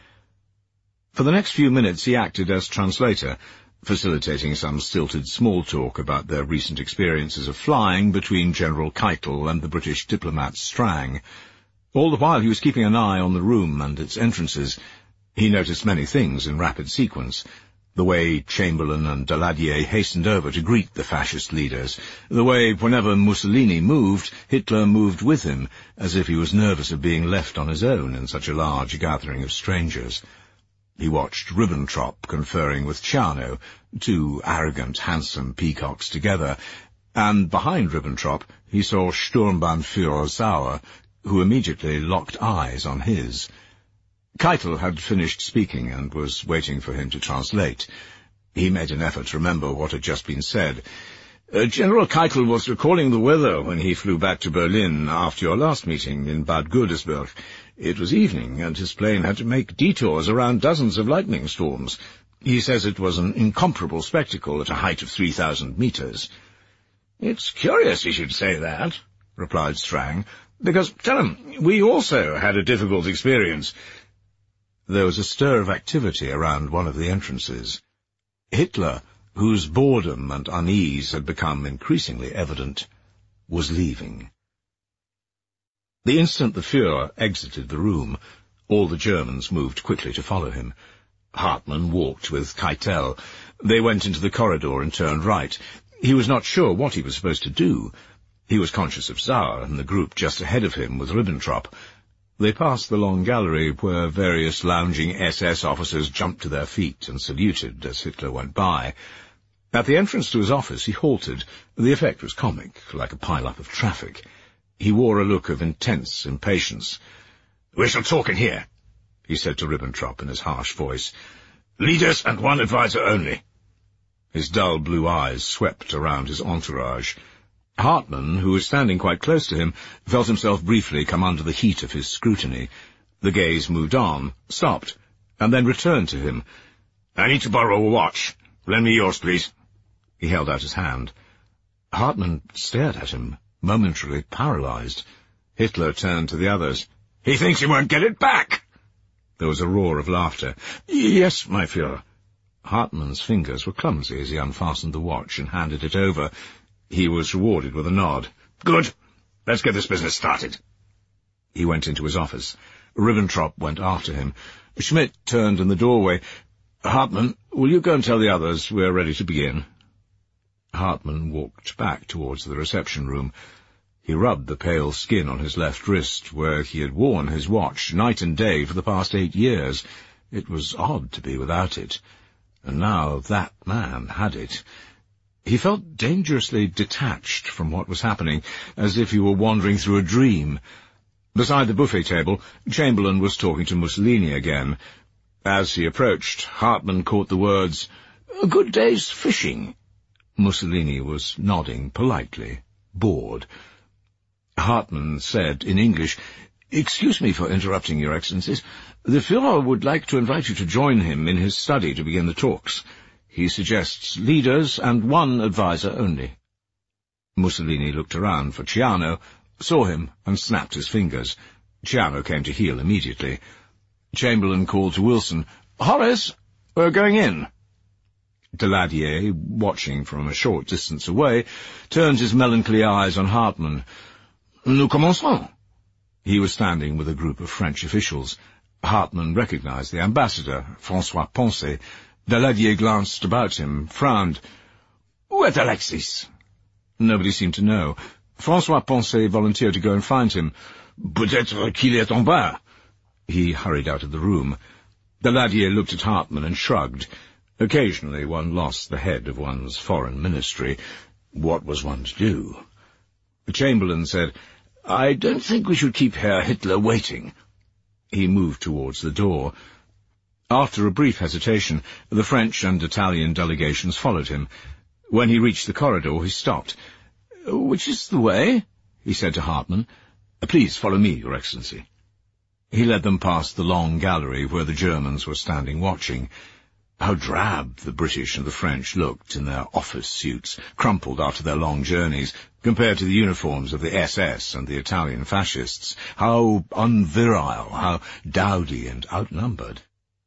For the next few minutes he acted as translator, facilitating some stilted small talk about their recent experiences of flying between General Keitel and the British diplomat Strang. All the while he was keeping an eye on the room and its entrances. He noticed many things in rapid sequence. The way Chamberlain and Daladier hastened over to greet the fascist leaders, the way, whenever Mussolini moved, Hitler moved with him, as if he was nervous of being left on his own in such a large gathering of strangers. He watched Ribbentrop conferring with Ciano, two arrogant, handsome peacocks together, and behind Ribbentrop he saw Sturmbannführer Sauer, who immediately locked eyes on his. Keitel had finished speaking and was waiting for him to translate. He made an effort to remember what had just been said. Uh, General Keitel was recalling the weather when he flew back to Berlin after your last meeting in Bad Godesberg. It was evening, and his plane had to make detours around dozens of lightning storms. He says it was an incomparable spectacle at a height of three thousand meters. "It's curious he should say that," replied Strang, "because, tell him, we also had a difficult experience." There was a stir of activity around one of the entrances. Hitler, whose boredom and unease had become increasingly evident, was leaving. The instant the Führer exited the room, all the Germans moved quickly to follow him. Hartmann walked with Keitel. They went into the corridor and turned right. He was not sure what he was supposed to do. He was conscious of Sauer and the group just ahead of him with Ribbentrop. They passed the long gallery where various lounging S S officers jumped to their feet and saluted as Hitler went by. At the entrance to his office he halted. The effect was comic, like a pile-up of traffic. He wore a look of intense impatience. "We shall talk in here," he said to Ribbentrop in his harsh voice. "Leaders and one advisor only." His dull blue eyes swept around his entourage. Hartmann, who was standing quite close to him, felt himself briefly come under the heat of his scrutiny. The gaze moved on, stopped, and then returned to him. "I need to borrow a watch. Lend me yours, please." He held out his hand. Hartmann stared at him, momentarily paralyzed. Hitler turned to the others. "He thinks he won't get it back!" There was a roar of laughter. "Yes, my Führer." Hartmann's fingers were clumsy as he unfastened the watch and handed it over. He was rewarded with a nod. "Good. Let's get this business started." He went into his office. Ribbentrop went after him. Schmidt turned in the doorway. "Hartmann, will you go and tell the others we're ready to begin?" Hartmann walked back towards the reception room. He rubbed the pale skin on his left wrist, where he had worn his watch night and day for the past eight years. It was odd to be without it. And now that man had it. He felt dangerously detached from what was happening, as if he were wandering through a dream. Beside the buffet table, Chamberlain was talking to Mussolini again. As he approached, Hartmann caught the words, "A good day's fishing." Mussolini was nodding politely, bored. Hartmann said in English, "Excuse me for interrupting, Your Excellencies. The Führer would like to invite you to join him in his study to begin the talks. He suggests leaders and one advisor only." Mussolini looked around for Ciano, saw him, and snapped his fingers. Ciano came to heel immediately. Chamberlain called to Wilson, "Horace, we're going in." Daladier, watching from a short distance away, turned his melancholy eyes on Hartmann. "Nous commençons." He was standing with a group of French officials. Hartmann recognized the ambassador, François Poncet. Daladier glanced about him, frowned. "Où est Alexis?" Nobody seemed to know. François Poncet volunteered to go and find him. "Peut-être qu'il est en bas." He hurried out of the room. Daladier looked at Hartmann and shrugged. Occasionally one lost the head of one's foreign ministry. What was one to do? The Chamberlain said, "I don't think we should keep Herr Hitler waiting." He moved towards the door. After a brief hesitation, the French and Italian delegations followed him. When he reached the corridor, he stopped. "Which is the way?" he said to Hartmann. "Please follow me, Your Excellency." He led them past the long gallery where the Germans were standing watching. How drab the British and the French looked in their office suits, crumpled after their long journeys, compared to the uniforms of the S S and the Italian fascists. How unvirile, how dowdy and outnumbered.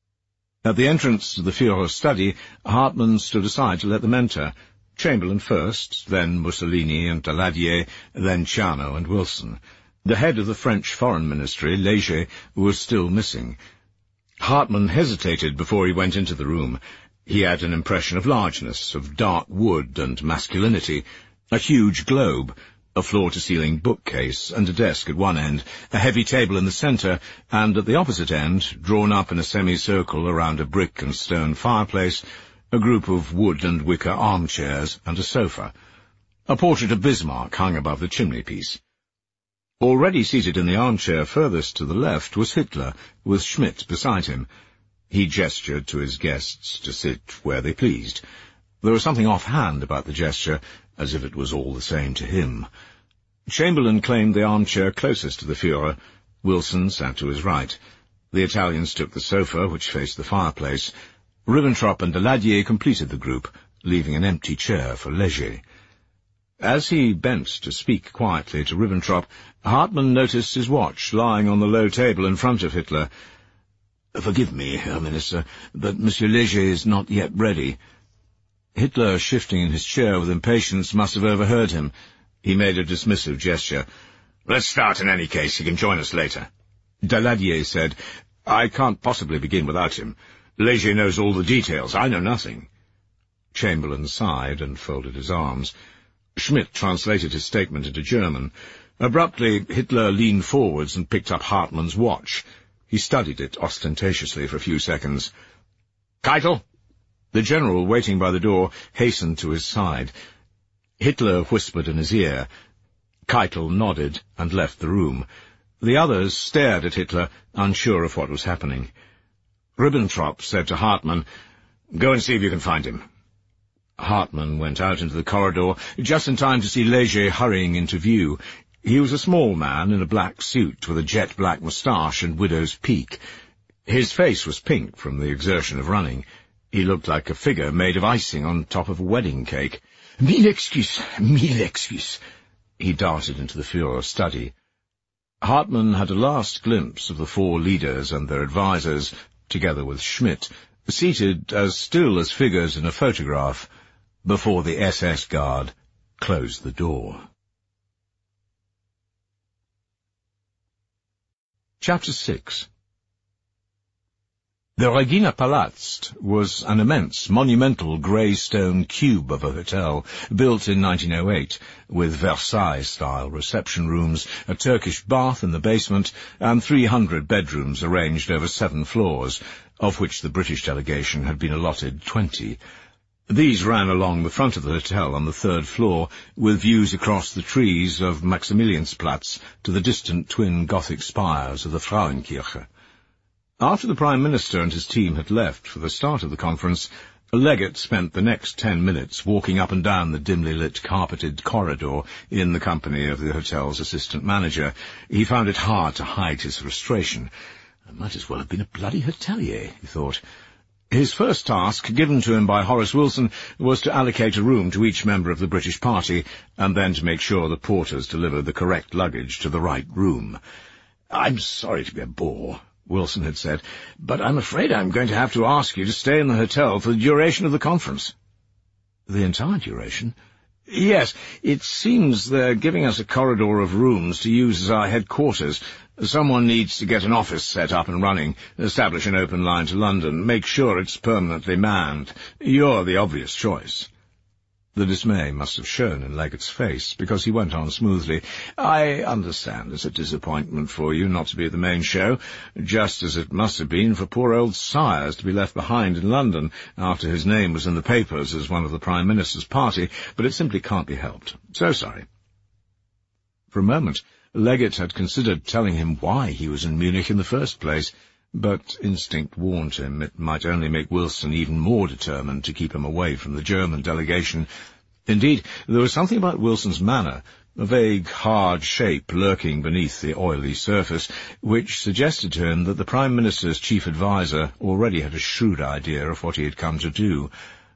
At the entrance to the Führer's study, Hartmann stood aside to let them enter. Chamberlain first, then Mussolini and Daladier, then Ciano and Wilson. The head of the French Foreign Ministry, Léger, was still missing. Hartmann hesitated before he went into the room. He had an impression of largeness, of dark wood and masculinity, a huge globe, a floor-to-ceiling bookcase, and a desk at one end, a heavy table in the centre, and at the opposite end, drawn up in a semicircle around a brick and stone fireplace, a group of wood and wicker armchairs and a sofa. A portrait of Bismarck hung above the chimney-piece. Already seated in the armchair furthest to the left was Hitler, with Schmidt beside him. He gestured to his guests to sit where they pleased. There was something off-hand about the gesture, as if it was all the same to him. Chamberlain claimed the armchair closest to the Führer. Wilson sat to his right. The Italians took the sofa, which faced the fireplace. Ribbentrop and Daladier completed the group, leaving an empty chair for Léger. As he bent to speak quietly to Ribbentrop, Hartmann noticed his watch lying on the low table in front of Hitler. "Forgive me, Herr Minister, but Monsieur Léger is not yet ready." Hitler, shifting in his chair with impatience, must have overheard him. He made a dismissive gesture. "Let's start in any case. He can join us later." Daladier said, "I can't possibly begin without him. Léger knows all the details. I know nothing." Chamberlain sighed and folded his arms. Schmidt translated his statement into German. Abruptly, Hitler leaned forwards and picked up Hartmann's watch. He studied it ostentatiously for a few seconds. "Keitel!" The general, waiting by the door, hastened to his side. Hitler whispered in his ear. Keitel nodded and left the room. The others stared at Hitler, unsure of what was happening. Ribbentrop said to Hartmann, "Go and see if you can find him." Hartmann went out into the corridor, just in time to see Léger hurrying into view. He was a small man in a black suit with a jet-black moustache and widow's peak. His face was pink from the exertion of running. He looked like a figure made of icing on top of a wedding cake. "Mille excuses, mille excuses." He darted into the Führer's study. Hartmann had a last glimpse of the four leaders and their advisers, together with Schmidt, seated as still as figures in a photograph, before the S S guard closed the door. Chapter six. The Regina Palast was an immense, monumental grey stone cube of a hotel, built in nineteen oh eight, with Versailles-style reception rooms, a Turkish bath in the basement, and three hundred bedrooms arranged over seven floors, of which the British delegation had been allotted twenty. These ran along the front of the hotel on the third floor, with views across the trees of Maximiliansplatz to the distant twin Gothic spires of the Frauenkirche. After the Prime Minister and his team had left for the start of the conference, Leggett spent the next ten minutes walking up and down the dimly lit carpeted corridor in the company of the hotel's assistant manager. He found it hard to hide his frustration. "I might as well have been a bloody hotelier," he thought. His first task, given to him by Horace Wilson, was to allocate a room to each member of the British Party, and then to make sure the porters delivered the correct luggage to the right room. "I'm sorry to be a bore," Wilson had said, "but I'm afraid I'm going to have to ask you to stay in the hotel for the duration of the conference." "The entire duration?" "Yes, it seems they're giving us a corridor of rooms to use as our headquarters. Someone needs to get an office set up and running, establish an open line to London, make sure it's permanently manned. You're the obvious choice." The dismay must have shown in Leggett's face, because he went on smoothly. "I understand it's a disappointment for you not to be at the main show, just as it must have been for poor old Sires to be left behind in London after his name was in the papers as one of the Prime Minister's party, but it simply can't be helped. So sorry." For a moment, Leggett had considered telling him why he was in Munich in the first place, but instinct warned him it might only make Wilson even more determined to keep him away from the German delegation. Indeed, there was something about Wilson's manner, a vague, hard shape lurking beneath the oily surface, which suggested to him that the Prime Minister's chief adviser already had a shrewd idea of what he had come to do.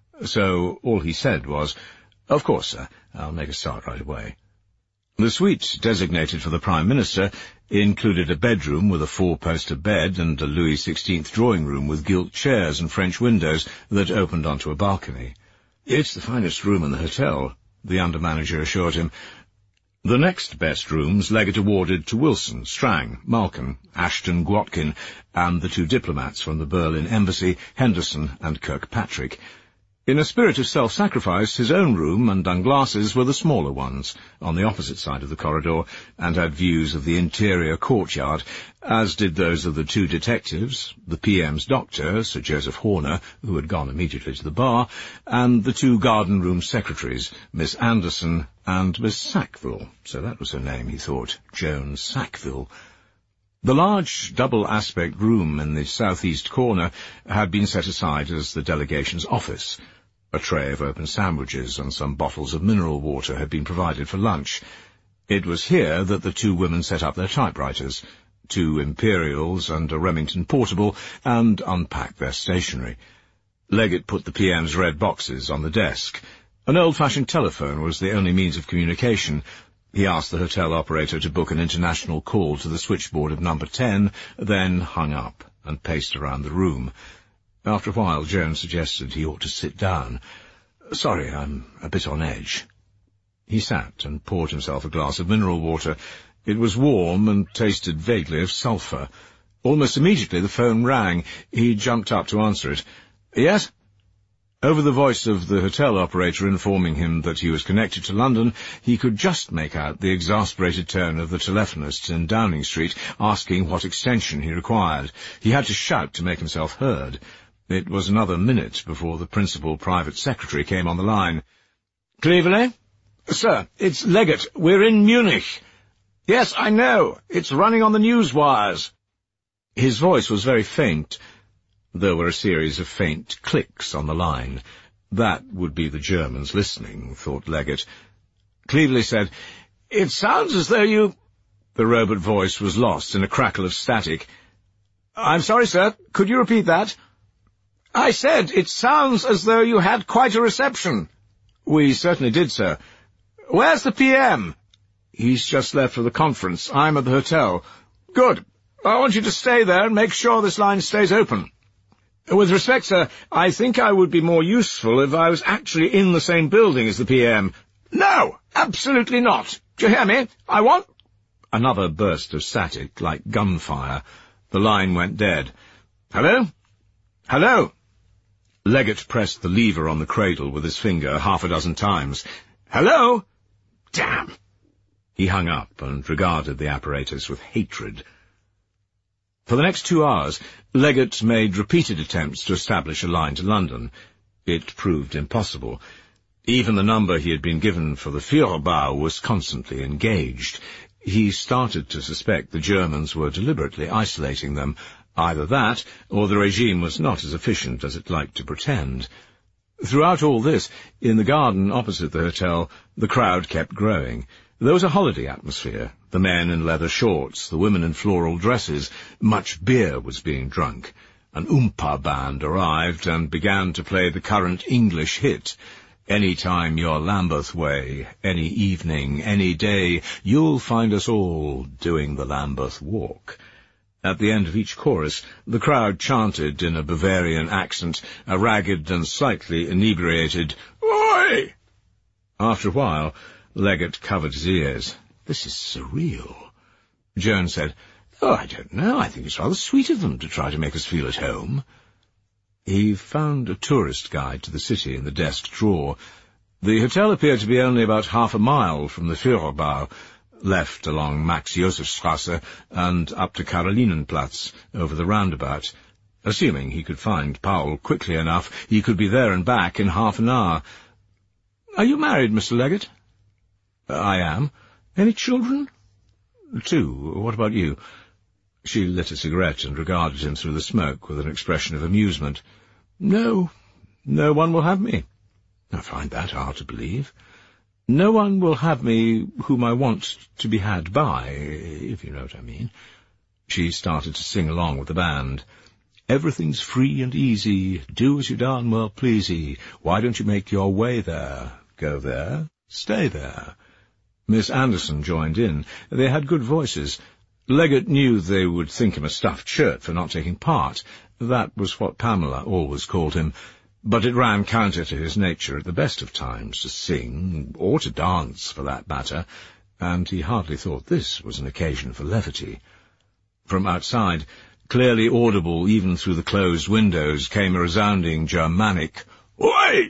So all he said was, "Of course, sir, I'll make a start right away." The suite designated for the Prime Minister included a bedroom with a four-poster bed and a Louis the sixteenth drawing room with gilt chairs and French windows that opened onto a balcony. "It's the finest room in the hotel," the under-manager assured him. The next best rooms Leggett awarded to Wilson, Strang, Malkin, Ashton, Gwotkin, and the two diplomats from the Berlin Embassy, Henderson and Kirkpatrick. In a spirit of self-sacrifice, his own room and Dunglas's were the smaller ones, on the opposite side of the corridor, and had views of the interior courtyard, as did those of the two detectives, the P M's doctor, Sir Joseph Horner, who had gone immediately to the bar, and the two garden-room secretaries, Miss Anderson and Miss Sackville. So that was her name, he thought, Joan Sackville. The large double-aspect room in the southeast corner had been set aside as the delegation's office. A tray of open sandwiches and some bottles of mineral water had been provided for lunch. It was here that the two women set up their typewriters, two Imperials and a Remington Portable, and unpacked their stationery. Leggett put the P M's red boxes on the desk. An old-fashioned telephone was the only means of communication. He asked the hotel operator to book an international call to the switchboard of number ten, then hung up and paced around the room. After a while, Jones suggested he ought to sit down. "Sorry, I'm a bit on edge." He sat and poured himself a glass of mineral water. It was warm and tasted vaguely of sulphur. Almost immediately the phone rang. He jumped up to answer it. "Yes?" Over the voice of the hotel operator informing him that he was connected to London, he could just make out the exasperated tone of the telephonist in Downing Street, asking what extension he required. He had to shout to make himself heard. It was another minute before the principal private secretary came on the line. "Cleverley?" "Sir, it's Leggett. We're in Munich." "Yes, I know. It's running on the news wires." His voice was very faint. There were a series of faint clicks on the line. That would be the Germans listening, thought Leggett. Cleverley said, "It sounds as though you—" The robot voice was lost in a crackle of static. "I'm sorry, sir. Could you repeat that?" "I said it sounds as though you had quite a reception." "We certainly did, sir." "Where's the P M?" "He's just left for the conference. I'm at the hotel." "Good. I want you to stay there and make sure this line stays open." "With respect, sir, I think I would be more useful if I was actually in the same building as the P M" "No, absolutely not. Do you hear me? I want—" Another burst of static, like gunfire. The line went dead. "Hello? Hello?" Leggett pressed the lever on the cradle with his finger half a dozen times. "Hello? Damn!" He hung up and regarded the apparatus with hatred. For the next two hours, Leggett made repeated attempts to establish a line to London. It proved impossible. Even the number he had been given for the Führerbau was constantly engaged. He started to suspect the Germans were deliberately isolating them. Either that, or the regime was not as efficient as it liked to pretend. Throughout all this, in the garden opposite the hotel, the crowd kept growing. There was a holiday atmosphere, the men in leather shorts, the women in floral dresses. Much beer was being drunk. An Oompa band arrived and began to play the current English hit. "Any time you're Lambeth way, any evening, any day, you'll find us all doing the Lambeth walk." At the end of each chorus, the crowd chanted in a Bavarian accent, a ragged and slightly inebriated, "Oi!" After a while, Leggett covered his ears. "This is surreal." Joan said, "Oh, I don't know. I think it's rather sweet of them to try to make us feel at home." He found a tourist guide to the city in the desk drawer. The hotel appeared to be only about half a mile from the Führerbau, left along Max-Josef-Strasse and up to Karolinenplatz, over the roundabout. Assuming he could find Paul quickly enough, he could be there and back in half an hour. "Are you married, Mister Leggett?" "I am. Any children?" "Two. What about you?" She lit a cigarette and regarded him through the smoke with an expression of amusement. "No. No one will have me." "I find that hard to believe." "No one will have me whom I want to be had by, if you know what I mean." She started to sing along with the band. "Everything's free and easy, do as you darn well pleasey. Why don't you make your way there? Go there, stay there." Miss Anderson joined in. They had good voices. Leggett knew they would think him a stuffed shirt for not taking part. That was what Pamela always called him. But it ran counter to his nature at the best of times to sing, or to dance, for that matter, and he hardly thought this was an occasion for levity. From outside, clearly audible even through the closed windows, came a resounding Germanic, "Oi!"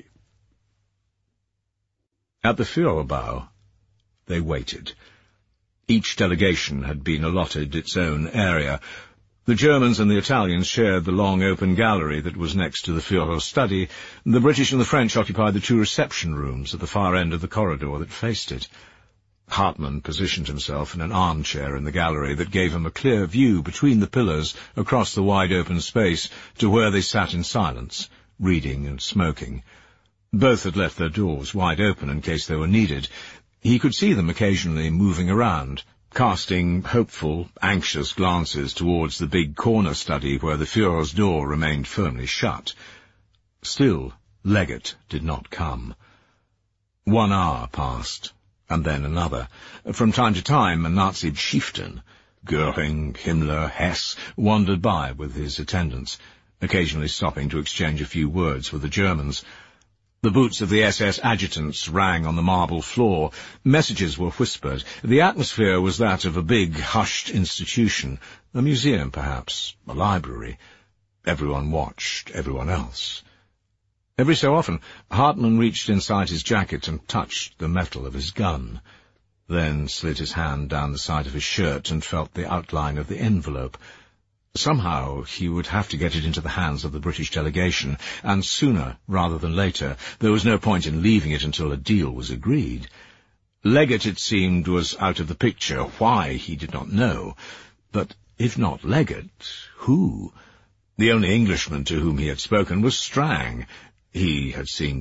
At the Führerbau, they waited. Each delegation had been allotted its own area. The Germans and the Italians shared the long open gallery that was next to the Führer's study. The British and the French occupied the two reception rooms at the far end of the corridor that faced it. Hartmann positioned himself in an armchair in the gallery that gave him a clear view between the pillars across the wide open space to where they sat in silence, reading and smoking. Both had left their doors wide open in case they were needed. He could see them occasionally moving around, casting hopeful, anxious glances towards the big corner study where the Führer's door remained firmly shut. Still, Leggett did not come. One hour passed, and then another. From time to time, a Nazi chieftain, Göring, Himmler, Hess, wandered by with his attendants, occasionally stopping to exchange a few words with the Germans. The boots of the S S adjutants rang on the marble floor. Messages were whispered. The atmosphere was that of a big, hushed institution, a museum, perhaps, a library. Everyone watched everyone else. Every so often, Hartmann reached inside his jacket and touched the metal of his gun, then slid his hand down the side of his shirt and felt the outline of the envelope. Somehow he would have to get it into the hands of the British delegation, and sooner rather than later. There was no point in leaving it until a deal was agreed. Leggett, it seemed, was out of the picture. Why, he did not know. But if not Leggett, who? The only Englishman to whom he had spoken was Strang. He had seen